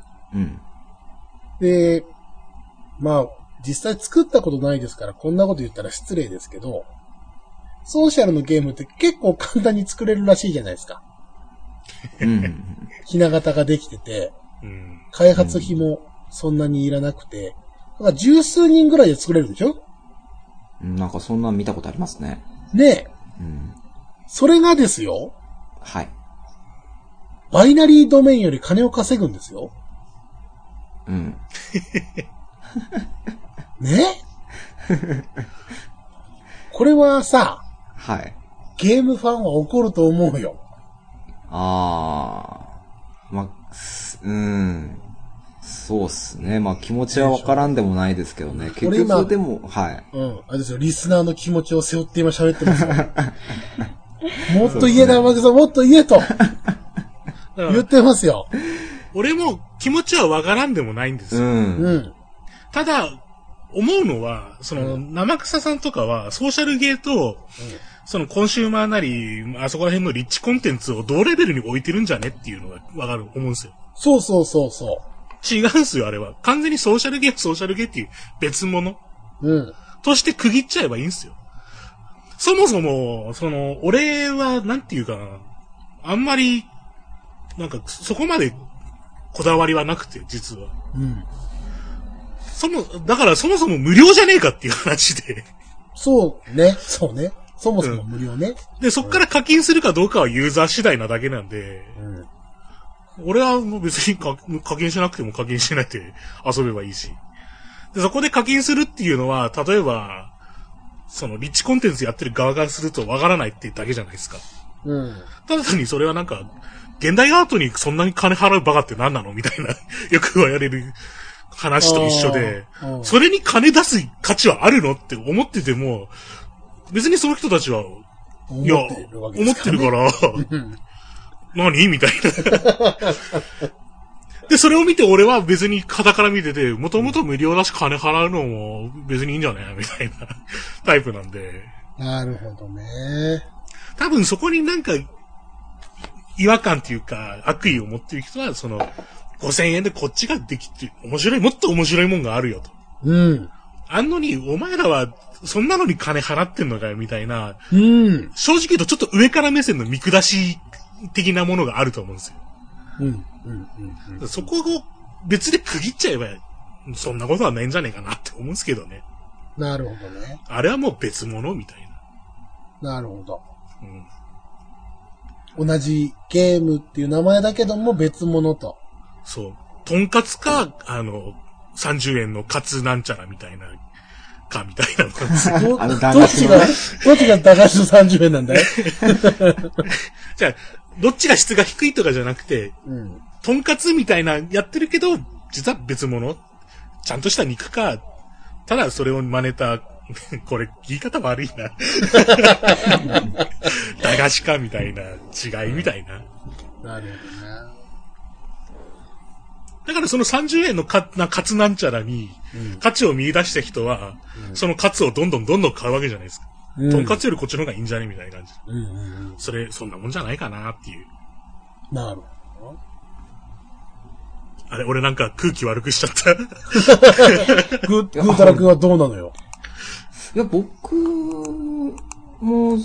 で、実際作ったことないですから、こんなこと言ったら失礼ですけど、ソーシャルのゲームって結構簡単に作れるらしいじゃないですか。ひな形ができてて、開発費もそんなにいらなくて、だから十数人ぐらいで作れるでしょ？ なんかそんな見たことありますね。 ねえ。それがですよ。 はい。 バイナリードメインより金を稼ぐんですよ。ね？これはさ、ゲームファンは怒ると思うよ。 そうっすね。気持ちはわからんでもないですけどね。結局でも、あれですよ、リスナーの気持ちを背負って今喋ってますよ。もっと言えな、マグさん、もっと言えと。言ってますよ。 俺も気持ちはわからんでもないんですよ。ただ、思うのは、生草さんとかは、ソーシャルゲーと、コンシューマーなり、あそこら辺のリッチコンテンツを同レベルに置いてるんじゃねっていうのが思うんですよ。 そう。 違うんすよ、あれは。完全にソーシャルゲーっていう別物。として区切っちゃえばいいんですよ。そもそも、俺は、なんていうかな。あんまり、そこまで、 こだわりはなくて、実は。だからそもそも無料じゃねえかっていう話で。 そうね。そもそも無料ね。 で、そっから課金するかどうかはユーザー次第なだけなんで、俺はもう別に課金しなくても課金しないで遊べばいいし。で、そこで課金するっていうのは、例えば、リッチコンテンツやってる側からするとわからないっていうだけじゃないですか。ただ単にそれはなんか、現代アートにそんなに金払うバカって何なのみたいな、よく言われる話と一緒で、それに金出す価値はあるのって思ってても、別にその人たちは、いや、思ってるから、何みたいな。で、それを見て俺は別に肩から見てて、もともと無料だし金払うのも別にいいんじゃねみたいなタイプなんで。 なるほどね。 多分そこになんか、違和感っていうか、悪意を持ってる人は、5000円でこっちができて、もっと面白いもんがあるよと。あんのに、お前らは、そんなのに金払ってんのかよ、みたいな。正直言うとちょっと上から目線の見下し的なものがあると思うんですよ。そこを別で区切っちゃえば、そんなことはないんじゃねえかなって思うんですけどね。 なるほどね。 あれはもう別物みたいな。なるほど。同じゲームっていう名前だけども別物と。 そう。とんかつか、30円のカツなんちゃらみたいな、みたいな。 どっちが駄菓子の30円なんだいじゃあ、どっちが質が低いとかじゃなくて、とんかつみたいなやってるけど、実は別物。ちゃんとした肉か、ただそれを真似た、これ言い方悪いな。駄菓子かみたいな違いみたいな。 なるほどね。 だからその30円のカツなんちゃらに価値を見出した人は、そのカツをどんどん買うわけじゃないですか。とんかつよりこっちの方がいいんじゃねみたいな感じ。そんなもんじゃないかなっていう。 なるほど。 あれ、俺なんか空気悪くしちゃった。 ぐーたらくんはどうなのよ。 いや、僕も、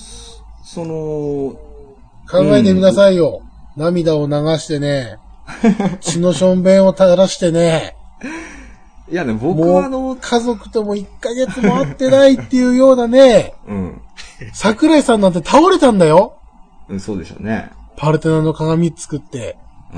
考えてみなさいよ。涙を流してね。血のしょんべんを垂らしてね。 いやね、僕は家族とも1ヶ月も会ってないっていうようなね。桜井さんなんて倒れたんだよ。 そうでしょうね。 パルテナの鏡作って。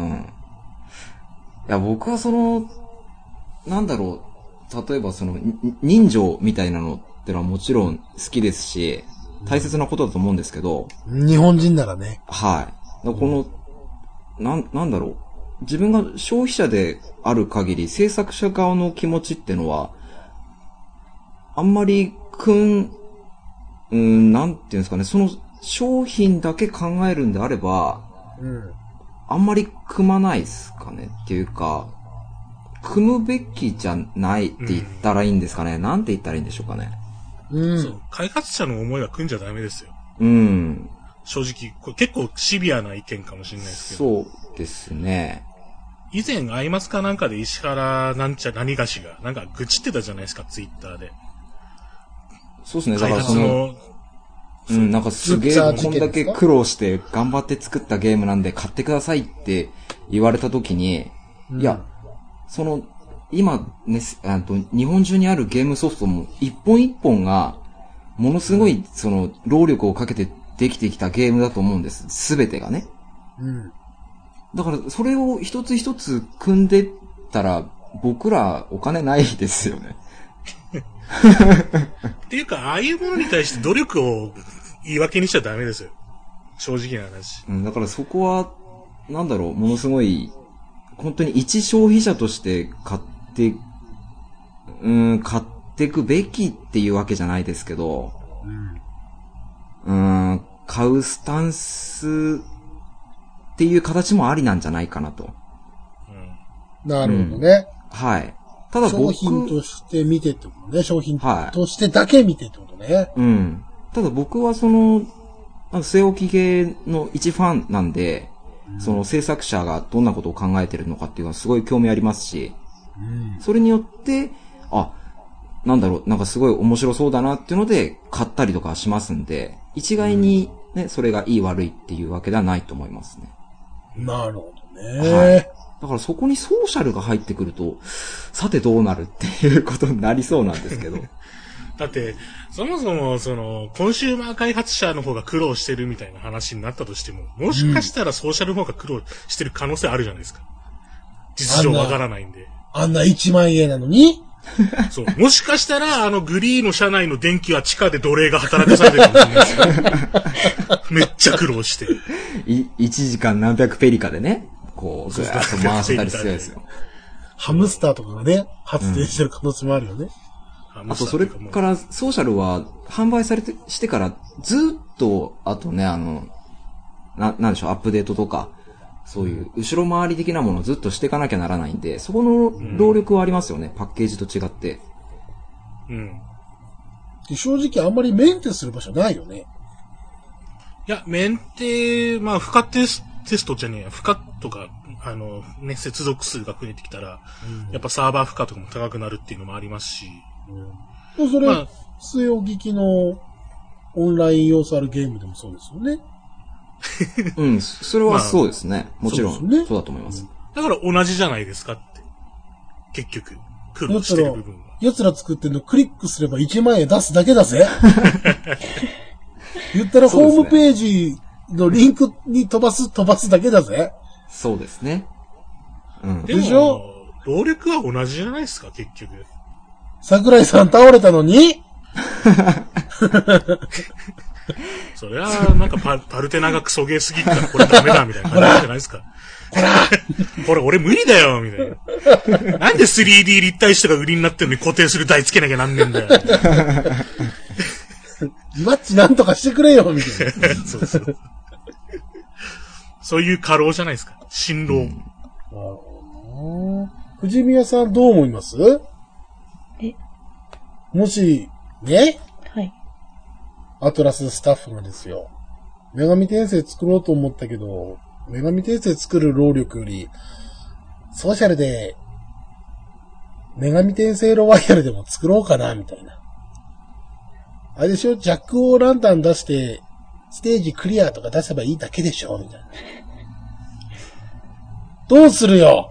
いや、僕はなんだろう、例えば人情みたいなのってのはもちろん好きですし、大切なことだと思うんですけど。 日本人ならね。 はい。なんだろう。自分が消費者である限り、制作者側の気持ちってのは、あんまりなんていうんですかね、その商品だけ考えるんであれば、あんまり組まないですかねっていうか、組むべきじゃないって言ったらいいんですかね。なんて言ったらいいんでしょうかね。 そう。開発者の思いは組んじゃダメですよ。正直、これ結構シビアな意見かもしれないですけど。 そうですね。 以前、アイマスかなんかで石原何がしが、なんか愚痴ってたじゃないですか、ツイッターで。 そうですね、だからなんかすげえこんだけ苦労して頑張って作ったゲームなんで買ってくださいって言われた時に、いや、今ね、日本中にあるゲームソフトも一本一本が、ものすごい、労力をかけてできてきたゲームだと思うんです。すべてがね。だから、それを一つ一つ組んでったら、僕らお金ないですよね。 っていうか、ああいうものに対して努力を言い訳にしちゃダメですよ。正直な話。 だからそこは、なんだろう、ものすごい、本当に一消費者として買っていくべきっていうわけじゃないですけど、買うスタンスっていう形もありなんじゃないかなと。 なるほどね。 はい。ただ商品として見てってことね。商品としてだけ見てってことね。 ただ僕は据え置きゲーの一ファンなんで、制作者がどんなことを考えてるのかっていうのはすごい興味ありますし、それによって、なんだろう、なんかすごい面白そうだなっていうので買ったりとかしますんで、一概にね、それがいい悪いっていうわけではないと思いますね。 なるほどね。はい。 だからそこにソーシャルが入ってくると、さてどうなるっていうことになりそうなんですけど。 だって、そもそも、コンシューマー開発者の方が苦労してるみたいな話になったとしても、もしかしたらソーシャルの方が苦労してる可能性あるじゃないですか。実情わからないんで。 あんな1万円なのにそう。もしかしたら、グリーの車内の電気は地下で奴隷が働かされてるかもしれないですよ。めっちゃ苦労して。 1時間何百ペリカでね、こう、ぐーっと回せたりするんですよ。 ハムスターとかがね、発電してる可能性もあるよね。 あと、それからソーシャルは販売してからずっと、あとね、なんでしょう、アップデートとか、そういう後ろ回り的なものをずっとしていかなきゃならないんで、そこの労力はありますよね、パッケージと違って。 うん。 正直あんまりメンテする場所ないよね。 いや、メンテ、まあ、負荷テストじゃねえや、負荷とか、ね、接続数が増えてきたら、やっぱサーバー負荷とかも高くなるっていうのもありますし。 それ、据え置き機のオンライン要素あるゲームでもそうですよね。 うん、それはそうですね。もちろん、そうだと思います。 だから同じじゃないですかって。結局、苦労してる部分は。 奴ら作ってんのクリックすれば1万円出すだけだぜ。言ったらホームページのリンクに飛ばすだけだぜ。 そうですね。うん。 でも、労力は同じじゃないですか、結局。 桜井さん倒れたのにそれは、なんかパルテナがクソゲーすぎるからこれダメだみたいな感じじゃないですか。これ俺無理だよみたいな。なんで 3D 立体視とか売りになってるのに固定する台つけなきゃなんねえんだよ。 イワッチなんとかしてくれよみたいな。 そうそう。そういう過労じゃないですか。辛労。 藤宮さんどう思います？もし、ね？ はい。 アトラススタッフがですよ。女神転生作ろうと思ったけど、女神転生作る労力より、ソーシャルで、女神転生ロワイヤルでも作ろうかな、みたいな。あれでしょ？ジャック・オー・ランタン出して、ステージクリアとか出せばいいだけでしょみたいな。どうするよ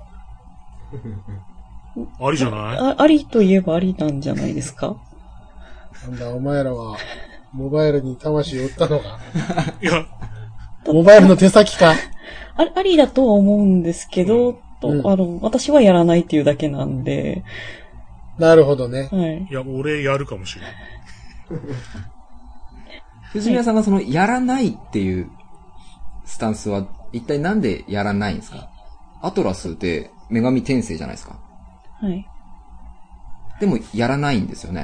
ありじゃない？ ありといえばありなんじゃないですか？ なんだ、お前らは、モバイルに魂を売ったのか。 いや、 モバイルの手先か。 ありだとは思うんですけど、私はやらないっていうだけなんで。 なるほどね。 はい。 いや、俺やるかもしれない。 藤宮さんがその、やらないっていうスタンスは、一体なんでやらないんですか？アトラスで女神転生じゃないですか。 はい。 でも、やらないんですよね。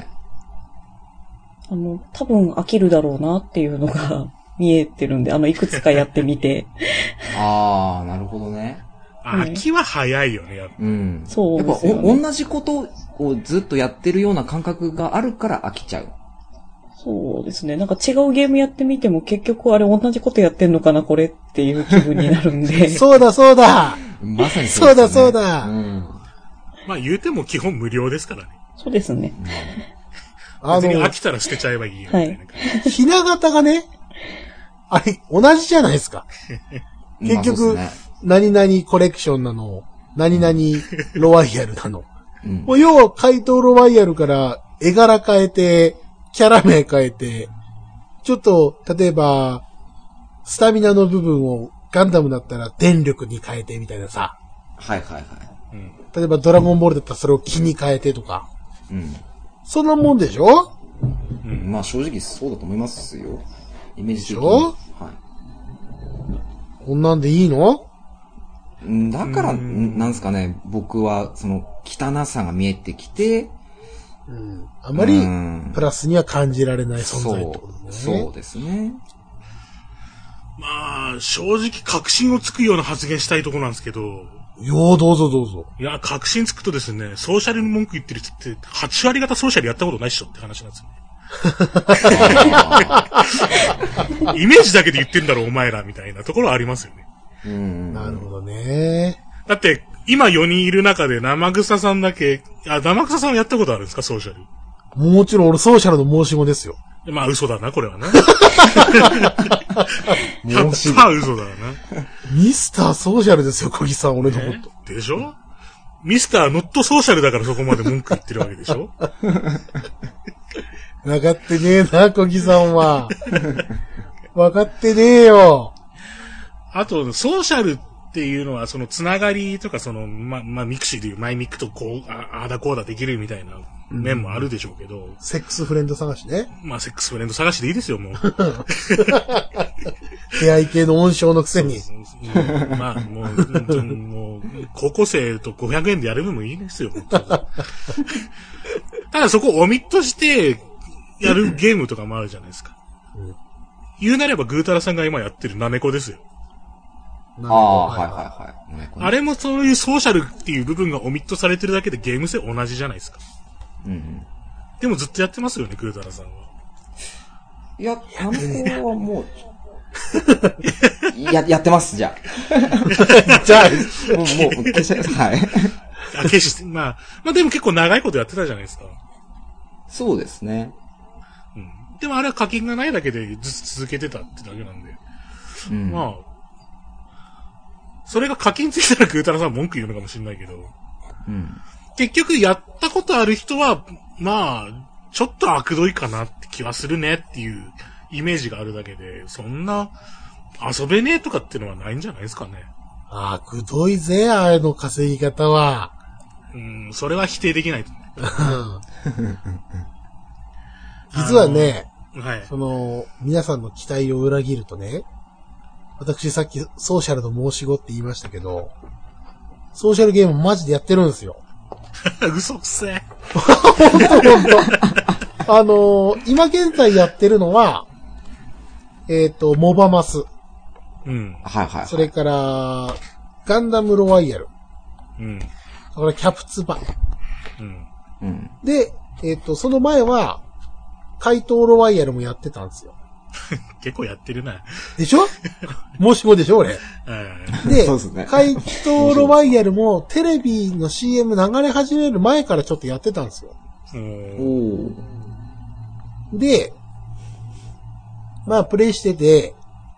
多分飽きるだろうなっていうのが見えてるんで、いくつかやってみて。 あー、なるほどね。 飽きは早いよね、やっぱ。 うん。 そうですよね。 やっぱ同じことをずっとやってるような感覚があるから飽きちゃう。 そうですね。なんか違うゲームやってみても結局あれ同じことやってんのかなこれっていう気分になるんで。 そうだそうだまさにそうですね。 そうだ、うん。 まあ言うても基本無料ですからね。 そうですね。 別に飽きたら捨てちゃえばいいよみたいな感じ。ひな形がね、あれ、同じじゃないですか。結局、まあ何々コレクションなの、何々ロワイヤルなの。もう要は怪盗ロワイヤルから絵柄変えて、キャラ名変えて、ちょっと、例えば、スタミナの部分をガンダムだったら電力に変えてみたいなさ。 はいはいはい。 例えばドラゴンボールだったらそれを気に変えてとか。 うん。 そんなもんでしょ？ うん、まあ正直そうだと思いますよ。イメージ的に。でしょ？はい。 こんなんでいいの？ だから、なんすかね、僕は、その、汚さが見えてきて、 あまり、プラスには感じられない存在ってことね。 そうですね。 まあ、正直確信をつくような発言したいところなんですけど。 どうぞどうぞ。 いや、確信つくとですね、ソーシャルに文句言ってる人って、8割方ソーシャルやったことないっしょって話なんですよね。イメージだけで言ってんだろ、お前ら、みたいなところはありますよね。 なるほどね。 だって、今4人いる中で生草さんだけ、生草さんはやったことあるんですか、ソーシャル。 もちろん俺ソーシャルの申し子ですよ。 まあ嘘だな、これはな。 申し子。 100%嘘だな。 ミスターソーシャルですよ、小木さん、俺のこと。 でしょ？ミスターノットソーシャルだからそこまで文句言ってるわけでしょ？ 分かってねえな、小木さんは。分かってねえよ。 あと、ソーシャルっていうのは、そのつながりとか、ミクシーでいうマイミクとこう、ああだこうだできるみたいな面もあるでしょうけど。 セックスフレンド探しね。 まあ、セックスフレンド探しでいいですよ、もう。 出会い系の温床のくせに。 まあ、もう、高校生と500円でやるのもいいですよ、ただそこをオミットして、やるゲームとかもあるじゃないですか。言うなれば、ぐーたらさんが今やってるなめこですよ。 ああ、はいはいはい。 あれもそういうソーシャルっていう部分がオミットされてるだけでゲーム性同じじゃないですか。 うん。 でもずっとやってますよね、ぐーたらさんは。 いや、なめこはもう、やってます、じゃあ。 じゃあ、 もう、消しちゃいます。はい。 消して、まあでも結構長いことやってたじゃないですか。 そうですね。 うん。でもあれは課金がないだけでずっと続けてたってだけなんで。 うん、 まあ、それが課金ついたらぐーたらさん文句言うのかもしれないけど。 うん。 結局やったことある人は、まあ、ちょっと悪どいかなって気はするねっていうイメージがあるだけで、そんな遊べねえとかっていうのはないんじゃないですかね。 くどいぜ、あれの稼ぎ方は。 それは否定できないと思う。 実はね、 はい。 皆さんの期待を裏切るとね、私さっきソーシャルの申し子って言いましたけど、ソーシャルゲームマジでやってるんですよ。 嘘くせえ。 ほんと。今現在やってるのは、モバマス。 うん。 はいはい。 それから、ガンダムロワイヤル。 うん。 それからキャプツバ。 うん。 うん。 で、その前は、怪盗ロワイヤルもやってたんですよ。 結構やってるな。 でしょ？申し子でしょ、俺。で、 そうですね、 怪盗ロワイヤルもテレビの CM 流れ始める前からちょっとやってたんですよ。で、まあ、プレイしてて、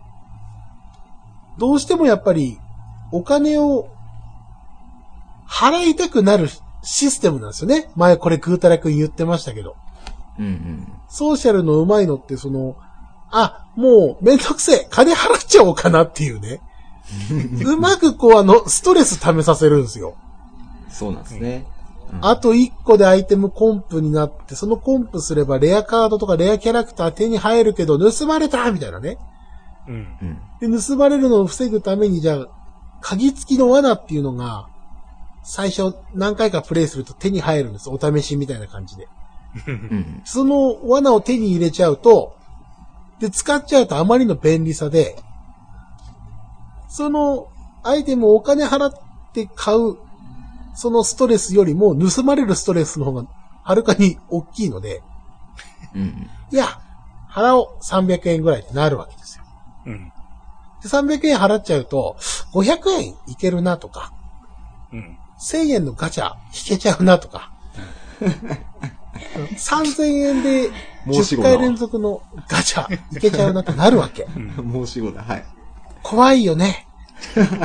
どうしてもやっぱり、お金を払いたくなるシステムなんですよね。前これグータラ君言ってましたけど。 うんうん。 ソーシャルのうまいのってもうめんどくせえ。金払っちゃおうかなっていうね。うまくストレス溜めさせるんですよ。 そうなんですね。 あと1個でアイテムコンプになって、そのコンプすればレアカードとかレアキャラクター手に入るけど盗まれたみたいなね。 うん。 で、盗まれるのを防ぐためにじゃあ、鍵付きの罠っていうのが、最初何回かプレイすると手に入るんです。お試しみたいな感じで。その罠を手に入れちゃうと、で、使っちゃうとあまりの便利さで、そのアイテムをお金払って買う、そのストレスよりも盗まれるストレスの方がはるかに大きいので、いや、払おう300円ぐらいってなるわけですよ。で300円払っちゃうと、500円いけるなとか、1000円のガチャ引けちゃうなとか、3000円で10回連続のガチャいけちゃうなってなるわけ。 申し子だ、はい。 怖いよね。 だから、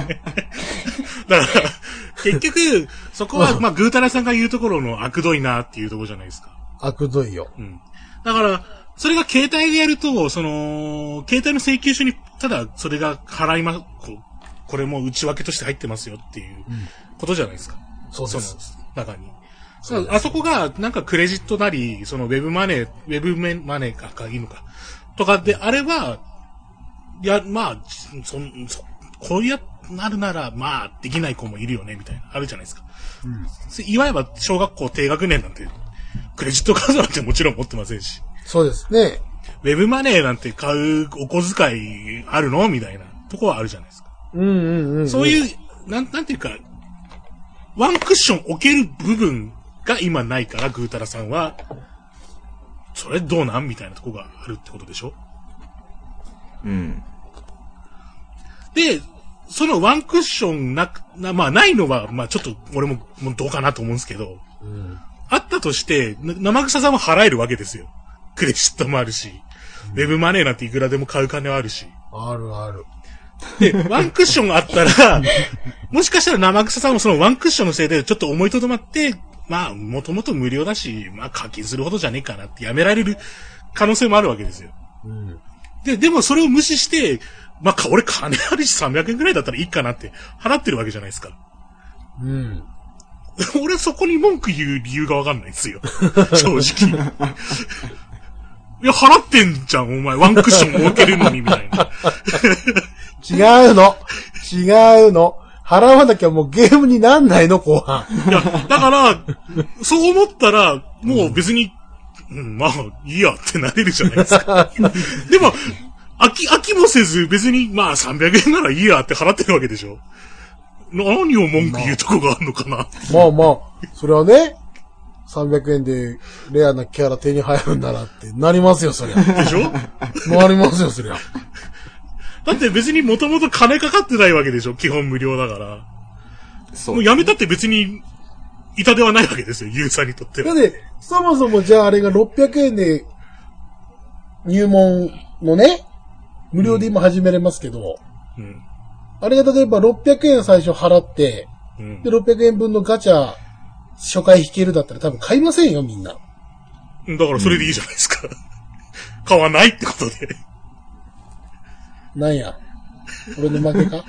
結局、そこは、まあ、ぐーたらさんが言うところの悪どいなっていうところじゃないですか。 悪どいよ。 だから、それが携帯でやると、携帯の請求書に、ただ、それがこれも内訳として入ってますよっていうことじゃないですか。 そうです。 その中に。あそこが、なんかクレジットなり、ウェブマネーか、いいのか。とかであれば、いや、まあ、こういうなるなら、まあ、できない子もいるよね、みたいな、あるじゃないですか。いわゆる小学校低学年なんて、クレジットカードなんてもちろん持ってませんし。 そうですね。 ウェブマネーなんて買うお小遣いあるのみたいなとこはあるじゃないですか。そういう、なんていうか、ワンクッション置ける部分が今ないから、ぐーたらさんは、それどうなんみたいなとこがあるってことでしょ？で、そのワンクッションまあないのは、まあちょっと俺もどうかなと思うんですけど、あったとして、生草さんは払えるわけですよ。クレジットもあるし、ウェブマネーなんていくらでも買う金はあるし。 あるある。 で、ワンクッションがあったら、もしかしたら生草さんもそのワンクッションのせいでちょっと思いとどまって、まあ、もともと無料だし、まあ課金するほどじゃねえかなってやめられる可能性もあるわけですよ。うん、でもそれを無視して、まあ、俺金あるし300円くらいだったらいいかなって払ってるわけじゃないですか。うん。俺そこに文句言う理由がわかんないんですよ。正直。いや、払ってんじゃん、お前。ワンクッション置けるのに、みたいな。 違うの。払わなきゃもうゲームになんないの、後半。 いや、だから、そう思ったら、もう別に、まあ、いいやってなれるじゃないですか。でも、飽きもせず、別に、まあ300円ならいいやって払ってるわけでしょ。何を文句言うとこがあるのかな。 まあ、それはね、300円でレアなキャラ手に入るんだなってなりますよ、そりゃ。 でしょなりますよ、そりゃ。 だって別にもともと金かかってないわけでしょ、基本無料だから。そう。もうやめたって別に、痛手はないわけですよ、ユーザーにとっては。 だって、そもそもじゃああれが600円で、入門のね、無料で今始めれますけど、うん、あれが例えば600円最初払って、うん、で、600円分のガチャ、初回引けるだったら多分買いませんよ、みんな。 だからそれでいいじゃないですか。買わないってことで。 なんや。俺の負けか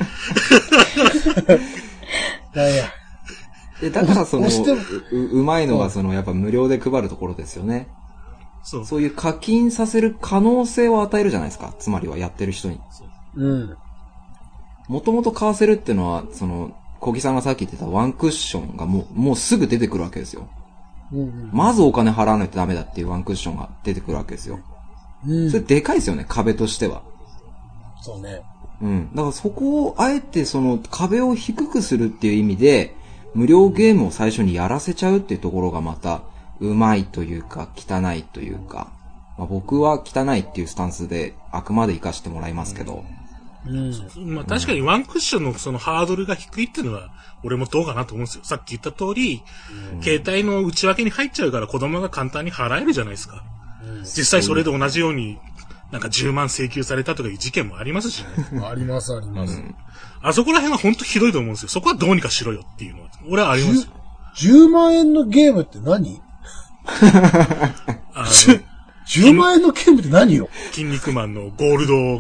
なんや。 だからうまいのがやっぱ無料で配るところですよね。そういう課金させる可能性を与えるじゃないですか。つまりはやってる人に。うん。もともと買わせるっていうのは、小木さんがさっき言ってたワンクッションがもうすぐ出てくるわけですよ。うんうん、まずお金払わないとダメだっていうワンクッションが出てくるわけですよ。うん、それでかいですよね、壁としては。 そうね。 うん。だからそこをあえて壁を低くするっていう意味で、無料ゲームを最初にやらせちゃうっていうところがまた、うまいというか、汚いというか、まあ、僕は汚いっていうスタンスであくまで活かしてもらいますけど。 まあ確かにワンクッションのハードルが低いっていうのは、俺もどうかなと思うんですよ。さっき言った通り、携帯の内訳に入っちゃうから子供が簡単に払えるじゃないですか。実際それで同じように、なんか10万請求されたとかいう事件もありますしね。 あります。 あそこら辺は本当ひどいと思うんですよ。そこはどうにかしろよっていうのは。俺はありますよ。 10万円のゲームって何10万円のゲームって何よ？ 筋肉マンのゴールド。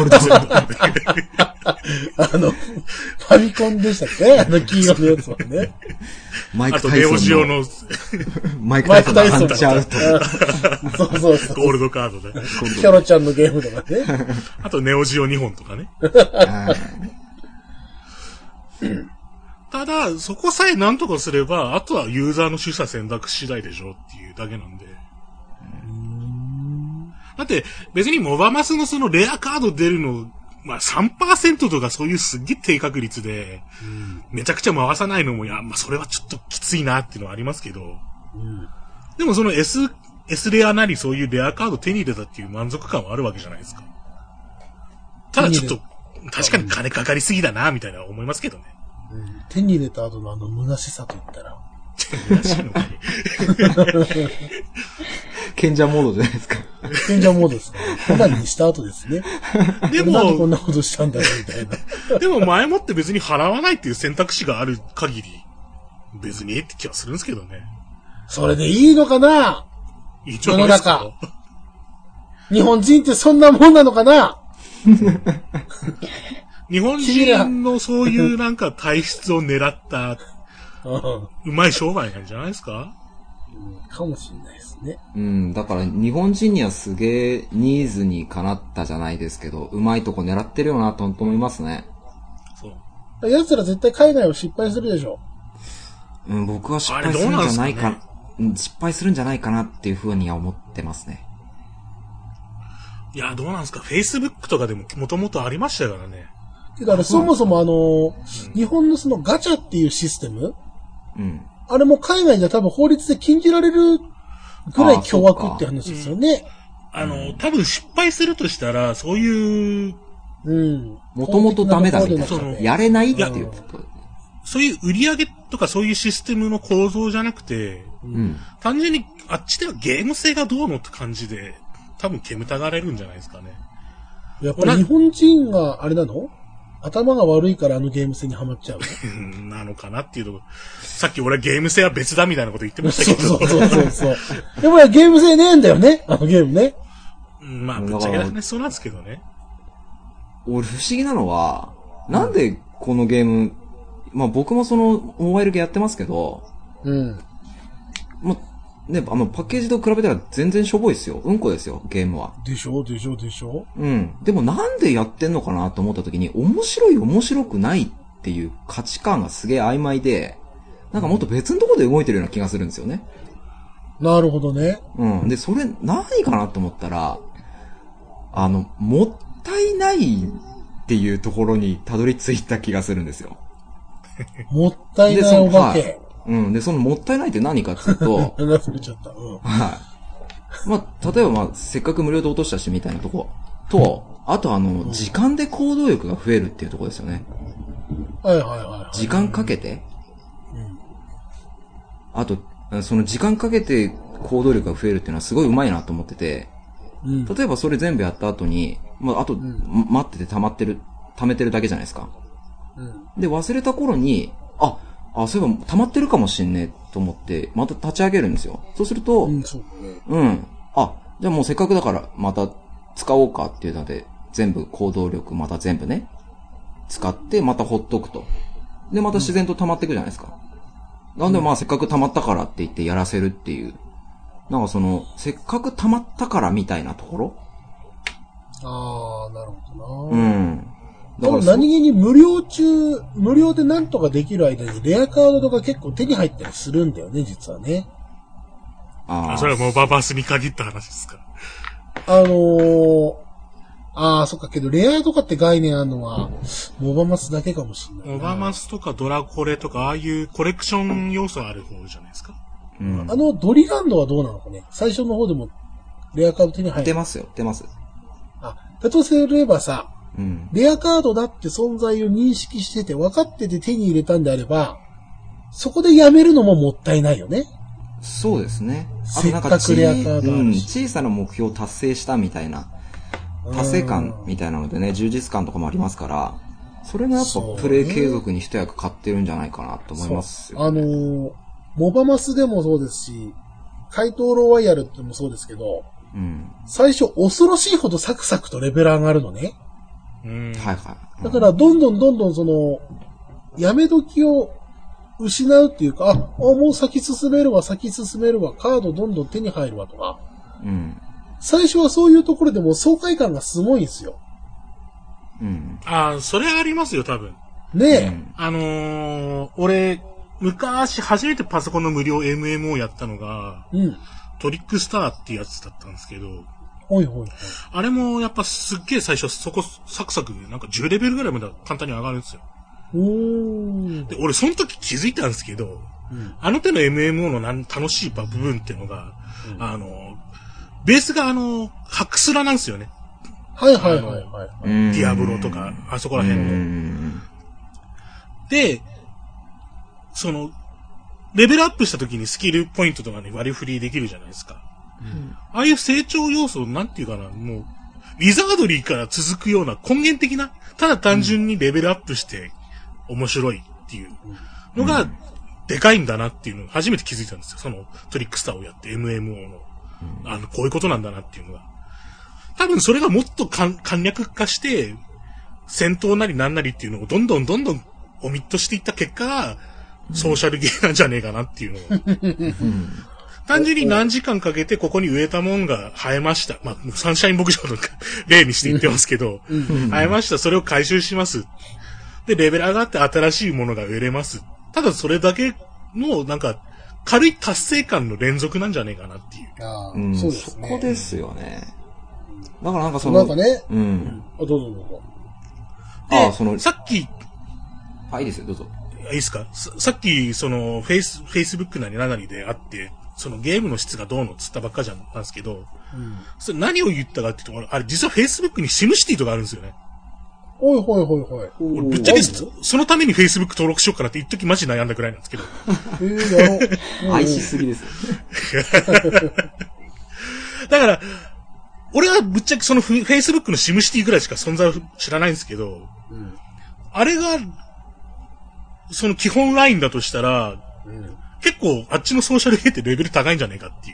ファミコンでしたっけ？黄色のやつはね。 あとネオジオのマイクタイソンのハンチアウト。 そう。 ゴールドカードで。 キョロちゃんのゲームとかね。 あとネオジオ2本とかね。ただ、そこさえ何とかすれば、あとはユーザーの取捨選択次第でしょっていうだけなんで。だって、別にモバマスのレアカード出るの、まあ 3% とかそういうすっげえ低確率で、めちゃくちゃ回さないのも、まあそれはちょっときついなっていうのはありますけど、でもS レアなりそういうレアカード手に入れたっていう満足感はあるわけじゃないですか。ただちょっと、確かに金かかりすぎだな、みたいな思いますけどね。 手に入れた後の虚しさと言ったら。 虚しいのかい。 賢者モードじゃないですか。 賢者モードですね。ただにした後ですね。でも、なんでこんなことしたんだろうみたいな。 でも前もって別に払わないっていう選択肢がある限り、別にって気はするんですけどね。 それでいいのかな？ いいじゃないですか。 日本人ってそんなもんなのかな？ 日本人のそういうなんか体質を狙った、うまい商売なんじゃないですか？ かもしれないですね。 だから日本人にはすげえニーズにかなったじゃないですけど、うまいとこ狙ってるよなと思いますね。 そう。奴ら絶対海外を失敗するでしょ。 僕は失敗するんじゃないか、失敗するんじゃないかなっていう風には思ってますね。 いや、どうなんですか？ Facebook とかでももともとありましたからね。 だからそもそも日本のガチャっていうシステム、あれも海外じゃ多分法律で禁じられるぐらい凶悪って話ですよね。 多分失敗するとしたら、そういう、 もともとダメだみたいな。やれないっていうこと。 そういう売り上げとかそういうシステムの構造じゃなくて、単純にあっちではゲーム性がどうのって感じで、多分煙たがれるんじゃないですかね。 やっぱり日本人があれなの？ 頭が悪いからあのゲーム性にハマっちゃうのなのかなっていうところ。さっき俺はゲーム性は別だみたいなこと言ってましたけど。 そう。でもゲーム性ねえんだよね、あのゲームね。 まあ、ぶっちゃけね、そうなんですけどね。 俺不思議なのは、なんでこのゲーム、まあ僕もそのモバイルゲーやってますけど、まあね、パッケージと比べたら全然しょぼいですよ。うんこですよ、ゲームは。 でしょでもなんでやってんのかなと思った時に、面白くないっていう価値観がすげえ曖昧で、なんかもっと別のところで動いてるような気がするんですよね。 なるほどね。 で、それ何かなと思ったら、もったいないっていうところにたどり着いた気がするんですよ。 もったいないお化け。 で、そのもったいないって何かっていうと、 忘れちゃった。 はい。まあ、例えばせっかく無料で落としたしみたいなとこと、あと時間で行動力が増えるっていうところですよね。 はい。 時間かけて、あと、その時間かけて行動力が増えるっていうのはすごい上手いなと思ってて、例えばそれ全部やった後に、まあ、あと、待ってて溜めてるだけじゃないですか。で、忘れた頃に、そういえば溜まってるかもしんねえと思って、また立ち上げるんですよ。そうすると、じゃあもうせっかくだからまた使おうかっていうので、全部行動力また全部ね、使ってまたほっとくと。で、また自然と溜まっていくじゃないですか。なんでまあせっかく溜まったからって言ってやらせるっていう。なんかせっかく溜まったからみたいなところ？ なるほどな。 だから何気に無料でなんとかできる間にレアカードとか結構手に入ったりするんだよね、実はね。 それはモババスに限った話ですか。 そっか、けどレアとかって概念あるのは、モバマスだけかもしれない。 モバマスとかドラコレとか、ああいうコレクション要素ある方じゃないですか。 ドリランドはどうなのかね。最初の方でもレアカード手に入る。 出ます。 だとすればさ、レアカードだって存在を認識してて分かってて手に入れたんであれば、そこでやめるのももったいないよね。 そうですね。 せっかくレアカードあるし、 小さな目標を達成したみたいな、達成感みたいなのでね、充実感とかもありますから、それがやっぱプレイ継続に一役買ってるんじゃないかなと思いますよね。 モバマスでもそうですし、怪盗ロワイヤルってもそうですけど、最初恐ろしいほどサクサクとレベル上がるのね。だからどんどんやめ時を失うっていうか、もう先進めるわ、カードどんどん手に入るわとか。最初はそういうところでも爽快感がすごいんですよ。 それありますよ、多分。 ねえ。俺、昔初めてパソコンの無料 MMO やったのが、トリックスターってやつだったんですけど、あれもやっぱすっげえ最初サクサクなんか10レベルぐらいまで簡単に上がるんですよ。で、俺その時気づいたんですけど、あの手の MMO の楽しい部分っていうのが、ベースがハクスラなんですよね。ディアブロとか、あそこら辺の。で、レベルアップした時にスキルポイントとかね、割り振りできるじゃないですか。ああいう成長要素、なんていうかな、もう、ウィザードリーから続くような根源的な、ただ単純にレベルアップして面白いっていうのが、でかいんだなっていうのを初めて気づいたんですよ。そのトリックスターをやって MMO の、こういうことなんだなっていうのが。多分それがもっと簡略化して、戦闘なりなんなりっていうのをどんどんオミットしていった結果が、ソーシャルゲーなんじゃねえかなっていうのを。単純に何時間かけてここに植えたもんが生えました。まあ、サンシャイン牧場の例にして言ってますけど、生えました。それを回収します。で、レベル上がって新しいものが植えれます。ただそれだけの、なんか、軽い達成感の連続なんじゃねえかなっていう。 そうですね。 そこですよね。だからなんかなんかね。どうぞ。 さっき、 いいですよ、どうぞ。 いいですか？さっき、フェイスブックなりなりであって、ゲームの質がどうのっつったばっかじゃんなんですけど、それ何を言ったかっていうと、あれ実はフェイスブックにシムシティとかあるんですよね。 俺ぶっちゃけ、そのためにフェイスブック登録しようかなって一時マジ悩んだくらいなんですけど。 やろう。 愛しすぎです。 だから、俺はぶっちゃけフェイスブックのシムシティぐらいしか存在を知らないんですけど、 あれが、その基本ラインだとしたら、結構あっちのソーシャルゲーってレベル高いんじゃないかっていう。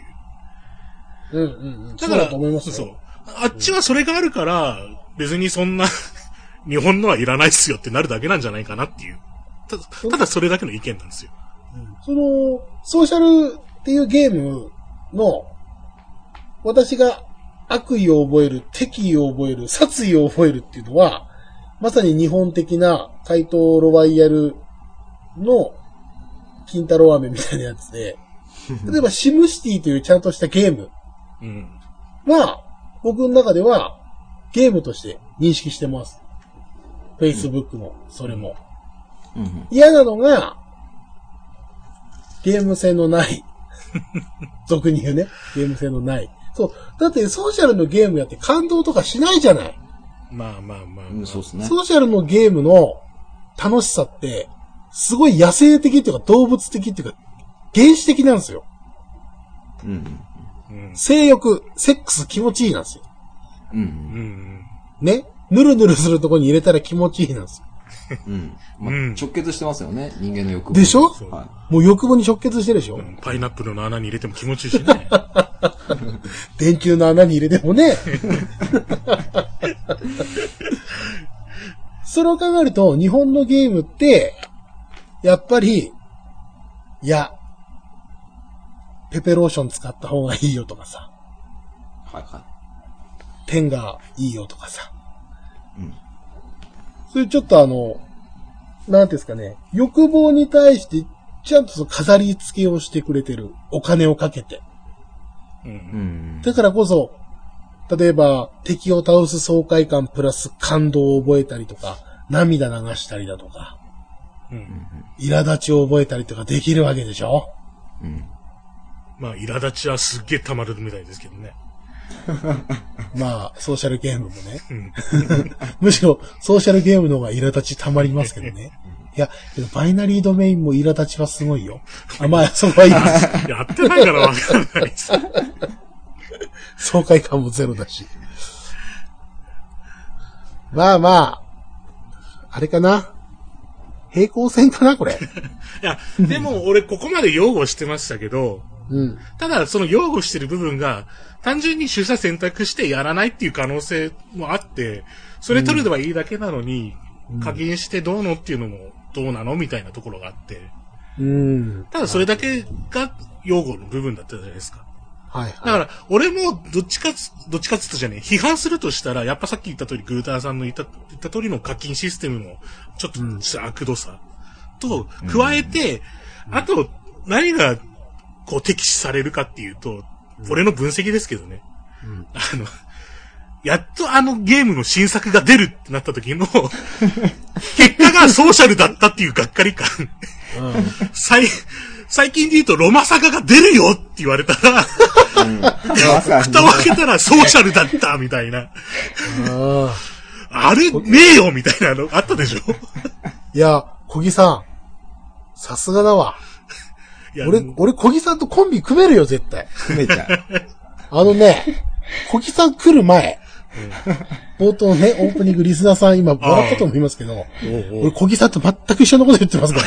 だから、 そうだと思いますよ。 そう。あっちはそれがあるから、別にそんな、日本のはいらないっすよってなるだけなんじゃないかなっていう。ただそれだけの意見なんですよ。 その、ソーシャルっていうゲームの、私が悪意を覚える、敵意を覚える、殺意を覚えるっていうのは、まさに日本的な怪盗ロワイヤルの金太郎飴みたいなやつで、例えばシムシティというちゃんとしたゲームは、僕の中ではゲームとして認識してます。Facebook の、それも。嫌なのが、ゲーム性のない。俗に言うね。ゲーム性のない。そう。だってソーシャルのゲームやって感動とかしないじゃない。 まあ。 そうですね。 ソーシャルのゲームの楽しさって、すごい野生的っていうか動物的っていうか、原始的なんですよ。性欲、セックス気持ちいいなんですよ。ね。ぬるぬるするとこに入れたら気持ちいいなんですよ。 直結してますよね、人間の欲望。 でしょ？はい、もう欲望に直結してるでしょ？ パイナップルの穴に入れても気持ちいいしね。 電球の穴に入れてもね。それを考えると、日本のゲームって、やっぱり、いや、ペペローション使った方がいいよとかさ。ペンがいいよとかさ。そういうちょっとなんていうんですかね、欲望に対して、ちゃんと飾り付けをしてくれてる。お金をかけて。だからこそ、例えば、敵を倒す爽快感プラス感動を覚えたりとか、涙流したりだとか、苛立ちを覚えたりとかできるわけでしょ？ まあ、苛立ちはすっげえ溜まるみたいですけどね。 まあ、ソーシャルゲームもね。むしろ、ソーシャルゲームの方が苛立ち溜まりますけどね。いや、バイナリードメインも苛立ちはすごいよ。まあ、そこはいいです。 やってないからわかんないです。 爽快感もゼロだし。まあ、あれかな。平行線かな、これ。いや、でも俺ここまで擁護してましたけど、ただその擁護してる部分が、単純に取捨選択してやらないっていう可能性もあって、それ取ればいいだけなのに、課金してどうのっていうのもどうなのみたいなところがあって、ただそれだけが擁護の部分だったじゃないですか。だから、俺もどっちかつとじゃねえ、批判するとしたら、やっぱさっき言った通り、グーターさんの言った通りの課金システムの、ちょっと悪度さと、加えて、あと、何が、こう、敵視されるかっていうと、俺の分析ですけどね。やっとゲームの新作が出るってなった時の、結果がソーシャルだったっていうがっかり感。最近で言うとロマサガが出るよって言われたら、蓋を開けたらソーシャルだったみたいな。あれねえよみたいなのあったでしょ？ いや、小木さん、さすがだわ。俺小木さんとコンビ組めるよ、絶対。 組めちゃう。 小木さん来る前、冒頭ね、オープニングリスナーさん今笑ったと思いますけど、俺小木さんと全く一緒のこと言ってますから。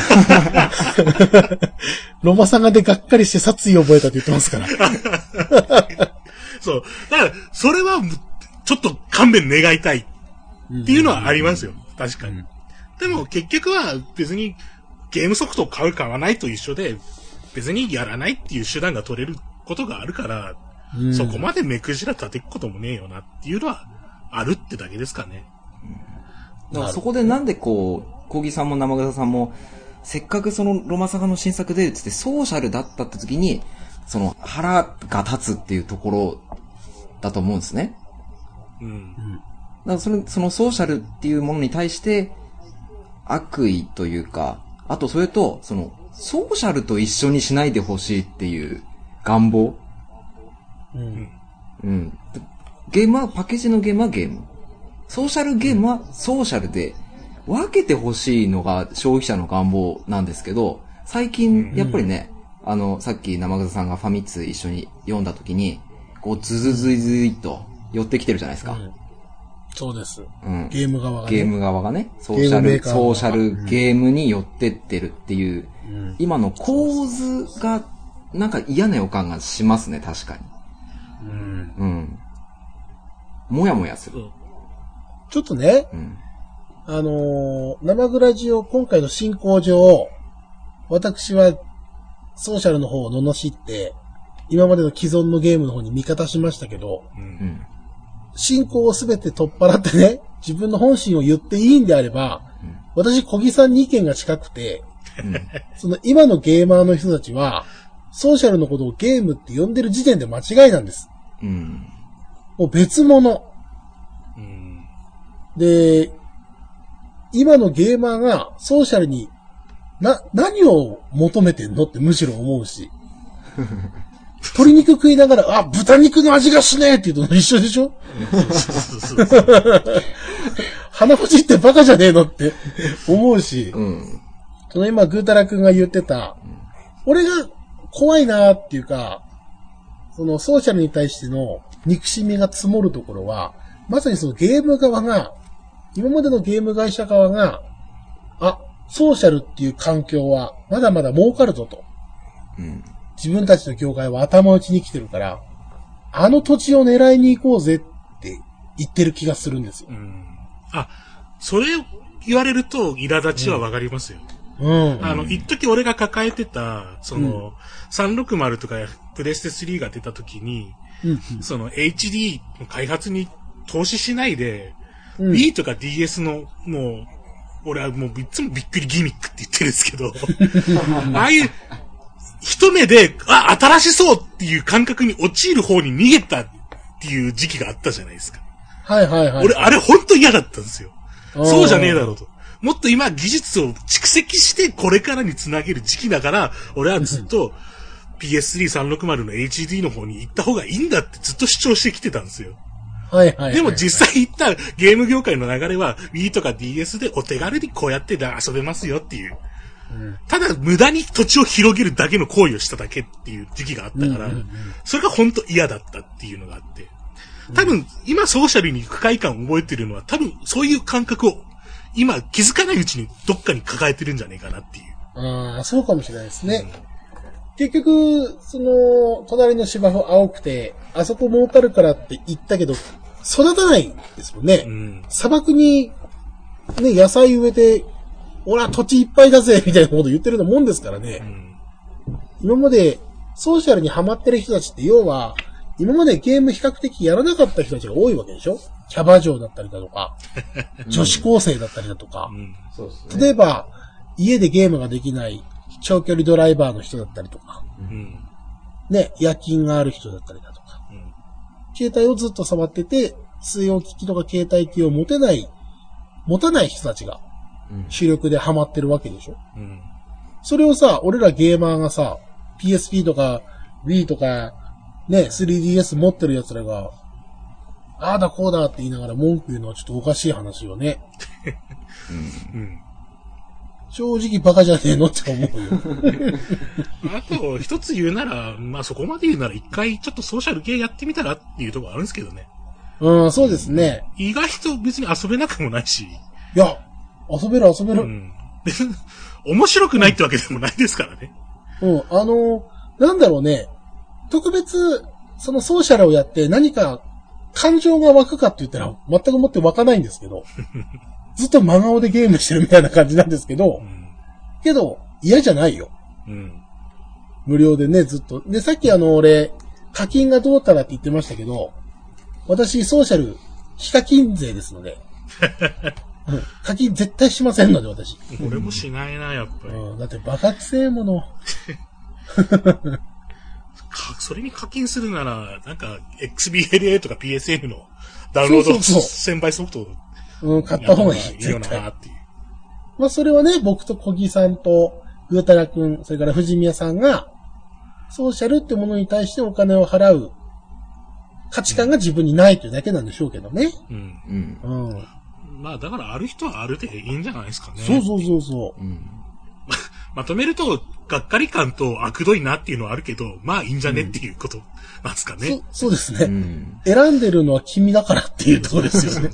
ロマサガでがっかりして殺意を覚えたって言ってますから。 そう。だから、それは、ちょっと勘弁願いたいっていうのはありますよ。確かに。でも結局は別にゲームソフトを買う買わないと一緒で、別にやらないっていう手段が取れることがあるから、そこまで目くじら立てっこともねえよなっていうのはあるってだけですかね。 だからそこでなんでこう、コギさんも生草さんも、せっかくそのロマサガの新作出るっつってソーシャルだったって時に、その腹が立つっていうところだと思うんですね。だからそのソーシャルっていうものに対して悪意というか、あとそれとそのソーシャルと一緒にしないでほしいっていう願望。ゲームは、パッケージのゲームはゲーム。ソーシャルゲームはソーシャルで分けてほしいのが消費者の願望なんですけど、最近やっぱりね、さっき生草さんがファミ通一緒に読んだ時に、こうズズズイズイと寄ってきてるじゃないですか。 そうです。 うん。 ゲーム側がね。ゲーム側がね、ソーシャルゲームに寄ってってるっていう、うん、今の構図が、なんか嫌な予感がしますね、確かに。うん。うん。もやもやする。 ちょっとね、うん、生グラジオ今回の進行上、私はソーシャルの方を罵って、今までの既存のゲームの方に味方しましたけど、うん、進行をすべて取っ払ってね、自分の本心を言っていいんであれば、うん、私、小木さんに意見が近くて、うん、その今のゲーマーの人たちは、ソーシャルのことをゲームって呼んでる時点で間違いなんです。うん、もう別物。うん、で、今のゲーマーがソーシャルに何を求めてんのってむしろ思うし。鶏肉食いながら、豚肉の味がしねえって言うと一緒でしょ鼻ほじってバカじゃねえのって思うし、うん、その今、グータラ君が言ってた、俺が怖いなーっていうか、そのソーシャルに対しての憎しみが積もるところは、まさにそのゲーム側が、今までのゲーム会社側が、ソーシャルっていう環境はまだまだ儲かるぞと。うん、自分たちの業界は頭打ちに来てるから、あの土地を狙いに行こうぜって言ってる気がするんですよ。うん、 それ言われると苛立ちはわかりますよ。うん。一時俺が抱えてた、360とかプレステ3が出た時に、その HD の開発に投資しないで、Wii とか DS の、もう、俺はもういつもびっくりギミックって言ってるんですけど、ああいう、一目で、新しそうっていう感覚に陥る方に逃げたっていう時期があったじゃないですか。 はいはいはい。 俺、あれほんと嫌だったんですよ。そうじゃねえだろうと。もっと今技術を蓄積してこれからにつなげる時期だから、俺はずっと PS3-360 の HD の方に行った方がいいんだってずっと主張してきてたんですよ。はいはいはいはい、でも実際行ったゲーム業界の流れは Wii とか DS でお手軽にこうやって遊べますよっていう。ただ無駄に土地を広げるだけの行為をしただけっていう時期があったから、それが本当嫌だったっていうのがあって。多分今ソーシャルに不快感を覚えてるのは多分そういう感覚を今気づかないうちにどっかに抱えてるんじゃねえかなっていう。 そうかもしれないですね。結局、隣の芝生青くて、あそこ儲かるからって言ったけど、育たないんですもんね。砂漠に、ね、野菜植えて、俺は土地いっぱいだぜみたいなこと言ってるようなもんですからね。今までソーシャルにハマってる人たちって要は、今までゲーム比較的やらなかった人たちが多いわけでしょ？キャバ嬢だったりだとか、女子高生だったりだとか、そうですね、例えば、家でゲームができない長距離ドライバーの人だったりとか、ね、夜勤がある人だったりだとか、携帯をずっと触ってて、据え置き機とか携帯機を持たない人たちが、主力でハマってるわけでしょ、それをさ、俺らゲーマーがさ、PSP とか Wii とか、ね、3DS 持ってる奴らが、ああだこうだって言いながら文句言うのはちょっとおかしい話よね。正直バカじゃねえのって思うよ。 あと、一つ言うなら、まあそこまで言うなら一回ちょっとソーシャル系やってみたらっていうところあるんですけどね。 そうですね。 意外と別に遊べなくもないし。 いや、遊べる。 面白くないってわけでもないですからね。 なんだろうね。特別、そのソーシャルをやって何か感情が湧くかって言ったら全くもって湧かないんですけど、ずっと真顔でゲームしてるみたいな感じなんですけど、けど嫌じゃないよ。無料でね、ずっと。で、さっき俺、課金がどうたらって言ってましたけど、私ソーシャル非課金税ですので、課金絶対しませんので、私。 俺もしないな、やっぱり。 だってバカくせえもの。 それに課金するなら、なんか、XBLA とか PSN のダウンロード1000倍ソフトを買った方がいいよなっていう。まあ、それはね、僕と小木さんと、ぐーたらくん、それから藤宮さんが、ソーシャルってものに対してお金を払う価値観が自分にないというだけなんでしょうけどね。 まあ、だからある人はあるでいいんじゃないですかね。 そう。 まとめると、 がっかり感と悪どいなっていうのはあるけど、まあいいんじゃねっていうことなんですかね。 そうですね、選んでるのは君だからっていうところですよね。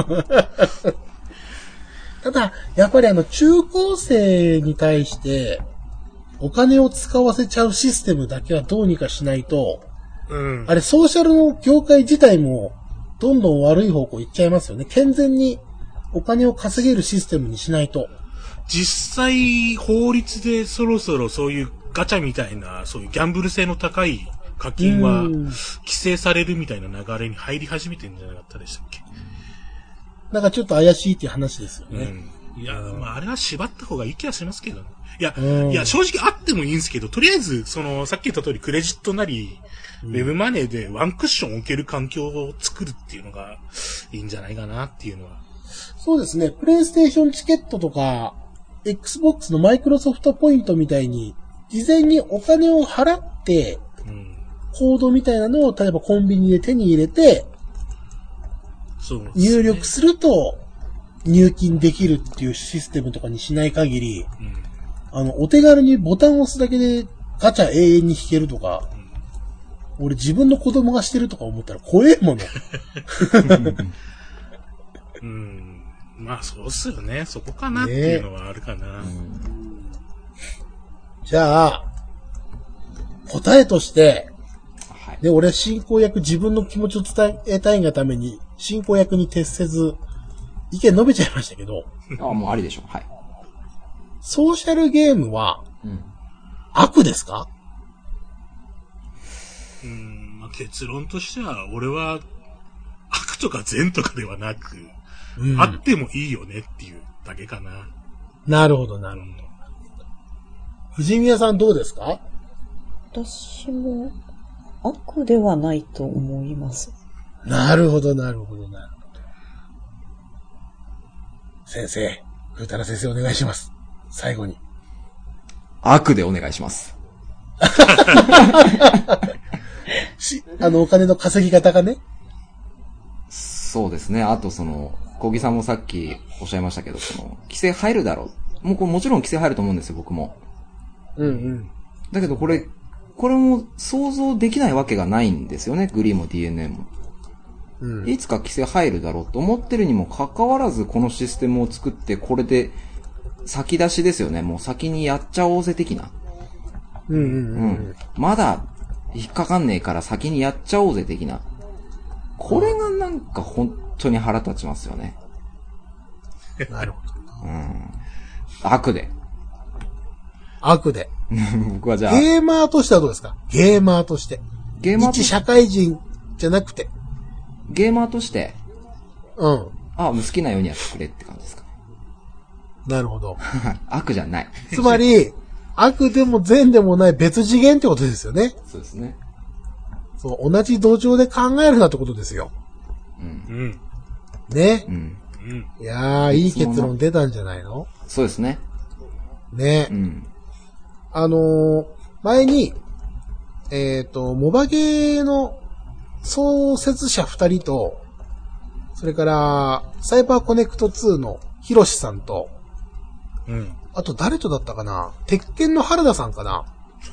ただ、やっぱり中高生に対して、お金を使わせちゃうシステムだけはどうにかしないと、あれソーシャルの業界自体もどんどん悪い方向行っちゃいますよね。健全にお金を稼げるシステムにしないと。 実際、法律でそろそろそういうガチャみたいな、そういうギャンブル性の高い課金は規制されるみたいな流れに入り始めてるんじゃなかったでしたっけ？ なんかちょっと怪しいっていう話ですよね。 いや、まああれは縛った方がいい気がしますけどね。いや、正直あってもいいんですけど、とりあえず、さっき言った通りクレジットなり、ウェブマネーでワンクッション置ける環境を作るっていうのがいいんじゃないかなっていうのは。 そうですね。プレイステーションチケットとか、Xbox のマイクロソフトポイントみたいに、事前にお金を払って、コードみたいなのを例えばコンビニで手に入れて、入力すると入金できるっていうシステムとかにしない限り、お手軽にボタンを押すだけでガチャ永遠に引けるとか、俺自分の子供がしてるとか思ったら怖えもの。 まあそうっすよね。そこかなっていうのはあるかな。 じゃあ、答えとして、で、俺進行役自分の気持ちを伝えたいがために、進行役に徹せず、意見述べちゃいましたけど。 もうありでしょう。はい。 ソーシャルゲームは、悪ですか？ まあ、結論としては、俺は、悪とか善とかではなく、あってもいいよねっていうだけかな。 なるほど、なるほど。藤宮さんどうですか？ 私も悪ではないと思います。 なるほど、なるほど、なるほど。先生、ふうたら先生お願いします。最後に。 悪でお願いします。 お金の稼ぎ方がね。 そうですね。あと小木さんもさっきおっしゃいましたけど、規制入るだろう。もちろん規制入ると思うんですよ、僕も。だけどこれも想像できないわけがないんですよね、グリーンも DNA も。いつか規制入るだろうと思ってるにもかかわらず、このシステムを作って、これで先出しですよね。もう先にやっちゃおうぜ的な。まだ引っかかんねえから先にやっちゃおうぜ的な。これがなんか本当に腹立ちますよね。 なるほど。悪で。 僕はじゃあ。ゲーマーとしてはどうですか？ゲーマーとして。一社会人じゃなくて。 ゲーマーとして。 もう好きなようにやってくれって感じですかね。 なるほど。 悪じゃない。 つまり、悪でも善でもない別次元ってことですよね。 そうですね。 そう、同じ土壌で考えるなってことですよ。ね。いやー、いい結論出たんじゃないの？ そうですね。 ね。前に、モバゲーの創設者2人と、それから、サイバーコネクト2のヒロシさんと、あと誰とだったかな？鉄拳の原田さんかな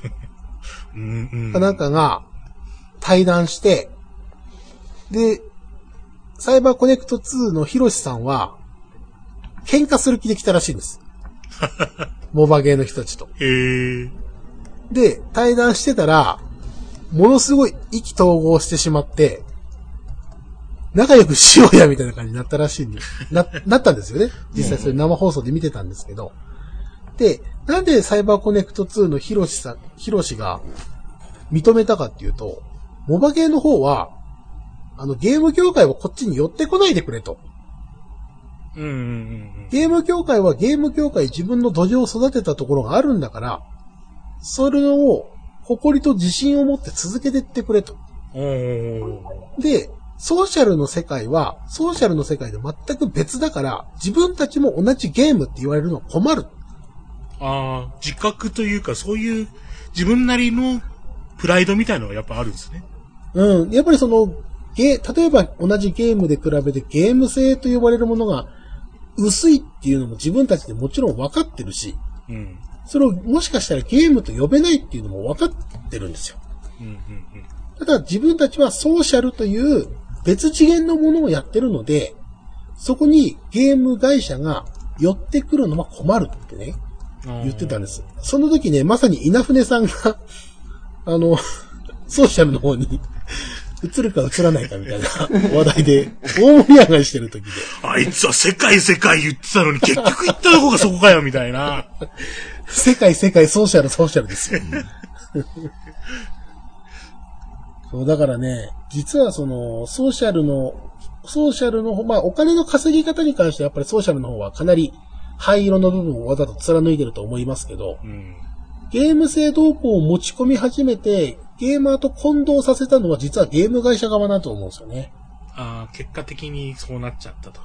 なんかが対談して、で、サイバーコネクト2のヒロシさんは、喧嘩する気で来たらしいんです。モバゲーの人たちと。で、対談してたら、ものすごい意気投合してしまって、仲良くしようやみたいな感じになったらしいなったんですよね。実際それ生放送で見てたんですけど。で、なんでサイバーコネクト2のヒロシが認めたかっていうと、モバゲーの方は、ゲーム業界はこっちに寄ってこないでくれと。ゲーム業界はゲーム業界自分の土壌を育てたところがあるんだから、それを誇りと自信を持って続けていってくれと。で、ソーシャルの世界は、ソーシャルの世界で全く別だから、自分たちも同じゲームって言われるのは困る。 自覚というか、そういう自分なりのプライドみたいなのがやっぱあるんですね。 やっぱり例えば同じゲームで比べてゲーム性と呼ばれるものが薄いっていうのも自分たちでもちろん分かってるし、 それをもしかしたらゲームと呼べないっていうのも分かってるんですよ。ただ自分たちはソーシャルという別次元のものをやってるので、そこにゲーム会社が寄ってくるのは困るってね、言ってたんです。その時ね、まさに稲船さんが、ソーシャルの方に映るか映らないかみたいな話題で大盛り上がりしてる時で。 あいつは世界言ってたのに結局言ったとこがそこかよみたいな。 世界ソーシャルですよ。そうだからね、実はそのソーシャルの方、まあお金の稼ぎ方に関してはやっぱりソーシャルの方はかなり灰色の部分をわざと貫いてると思いますけど、ゲーム性動向を持ち込み始めて、ゲーマーと混同させたのは実はゲーム会社側だと思うんですよね。 ああ、結果的にそうなっちゃったと。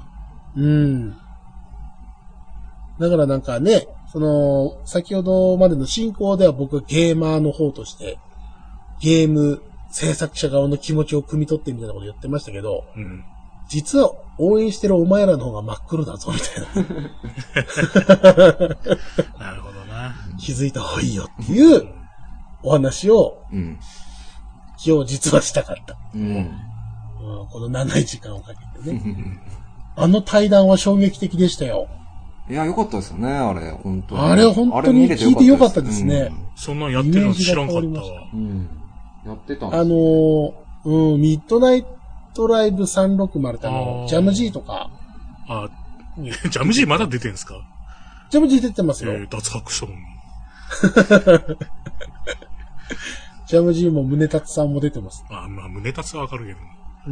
だからなんかね、先ほどまでの進行では僕はゲーマーの方として、ゲーム制作者側の気持ちを汲み取ってみたいなこと言ってましたけど、実は応援してるお前らの方が真っ黒だぞみたいな。 なるほどな。 気づいた方がいいよっていうお話を、今日実はしたかった。この長い時間をかけてね。あの対談は衝撃的でしたよ。 いや、良かったですよね、あれ、本当に。 あれ本当に聞いて良かったですね。 そんなんやってるの知らんかったわ。 やってたんですね。ミッドナイトライブ360ってジャム G とか。 ジャム G まだ出てんすか？ ジャム G 出てますよ。 脱白書。 ジャム G も宗達さんも出てます。 まあ、宗達はわかるけど。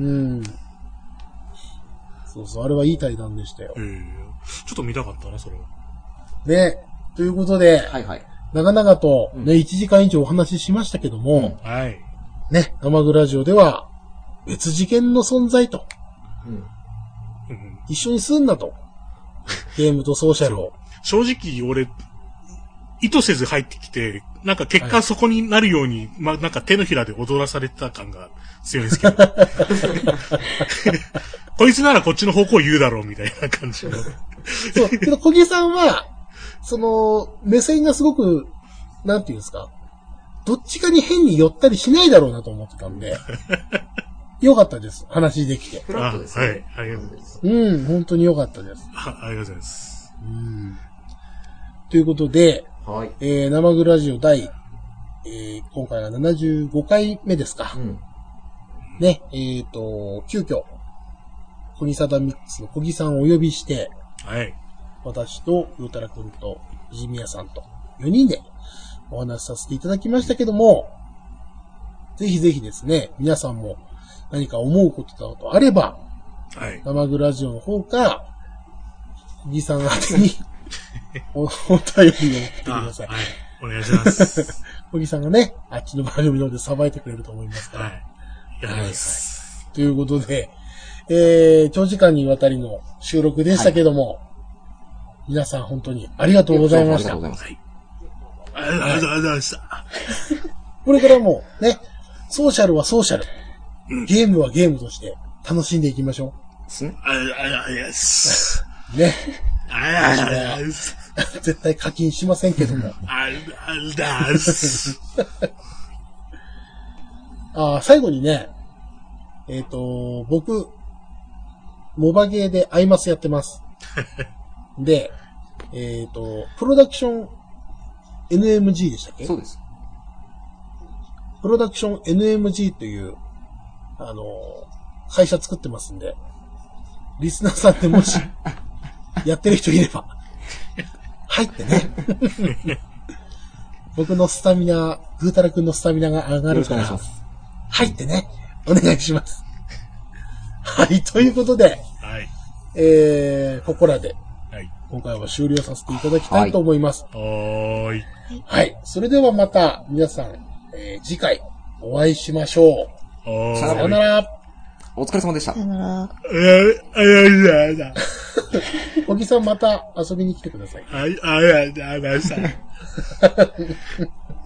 そう、あれはいい対談でしたよ。 ちょっと見たかったな、それは。 ね、ということで、長々とね、1時間以上お話ししましたけども、ね、生グラジオでは、別次元の存在と、一緒にすんなと、ゲームとソーシャルを。 正直、俺、意図せず入ってきて、なんか結果そこになるように、なんか手のひらで踊らされてた感が強いんですけど。こいつならこっちの方向言うだろう、みたいな感じの。 そう、けど小木さんは、目線がすごく、なんていうんですか、どっちかに変に寄ったりしないだろうなと思ってたんで、よかったです。話できて。 はい、 ありがとうございます。 本当によかったです。 ありがとうございます。 ということで、生グラジオ第、今回が75回目ですか。ね、急遽、コニサダミックスの小木さんをお呼びして、私と、ヨタラ君と、藤宮さんと、4人でお話しさせていただきましたけども、ぜひぜひですね、皆さんも何か思うことだとあれば、生グラジオの方か、小木さん宛てに、お便りを送ってください。 お願いします。 小木さんがね、あっちの番組の方でさばいてくれると思いますから。 やります。 ということで、長時間にわたりの収録でしたけども、皆さん本当にありがとうございました。 ありがとうございました。 これからもね、ソーシャルはソーシャル、ゲームはゲームとして楽しんでいきましょう。ね。絶対課金しませんけども。最後にね、僕、モバゲーでアイマスやってます。で、プロダクション NMG でしたっけ？ そうです。 プロダクション NMG という、会社作ってますんで、リスナーさんでもし、やってる人いれば、入ってね。僕のスタミナ、グータラ君のスタミナが上がるから、入ってね、お願いします。はい、ということで、ここらで、今回は終了させていただきたいと思います。はい、それではまた皆さん、次回お会いしましょう。さよなら。 お疲れ様でした。 さよなら。 小木さんまた遊びに来てください。 ありがとうございました。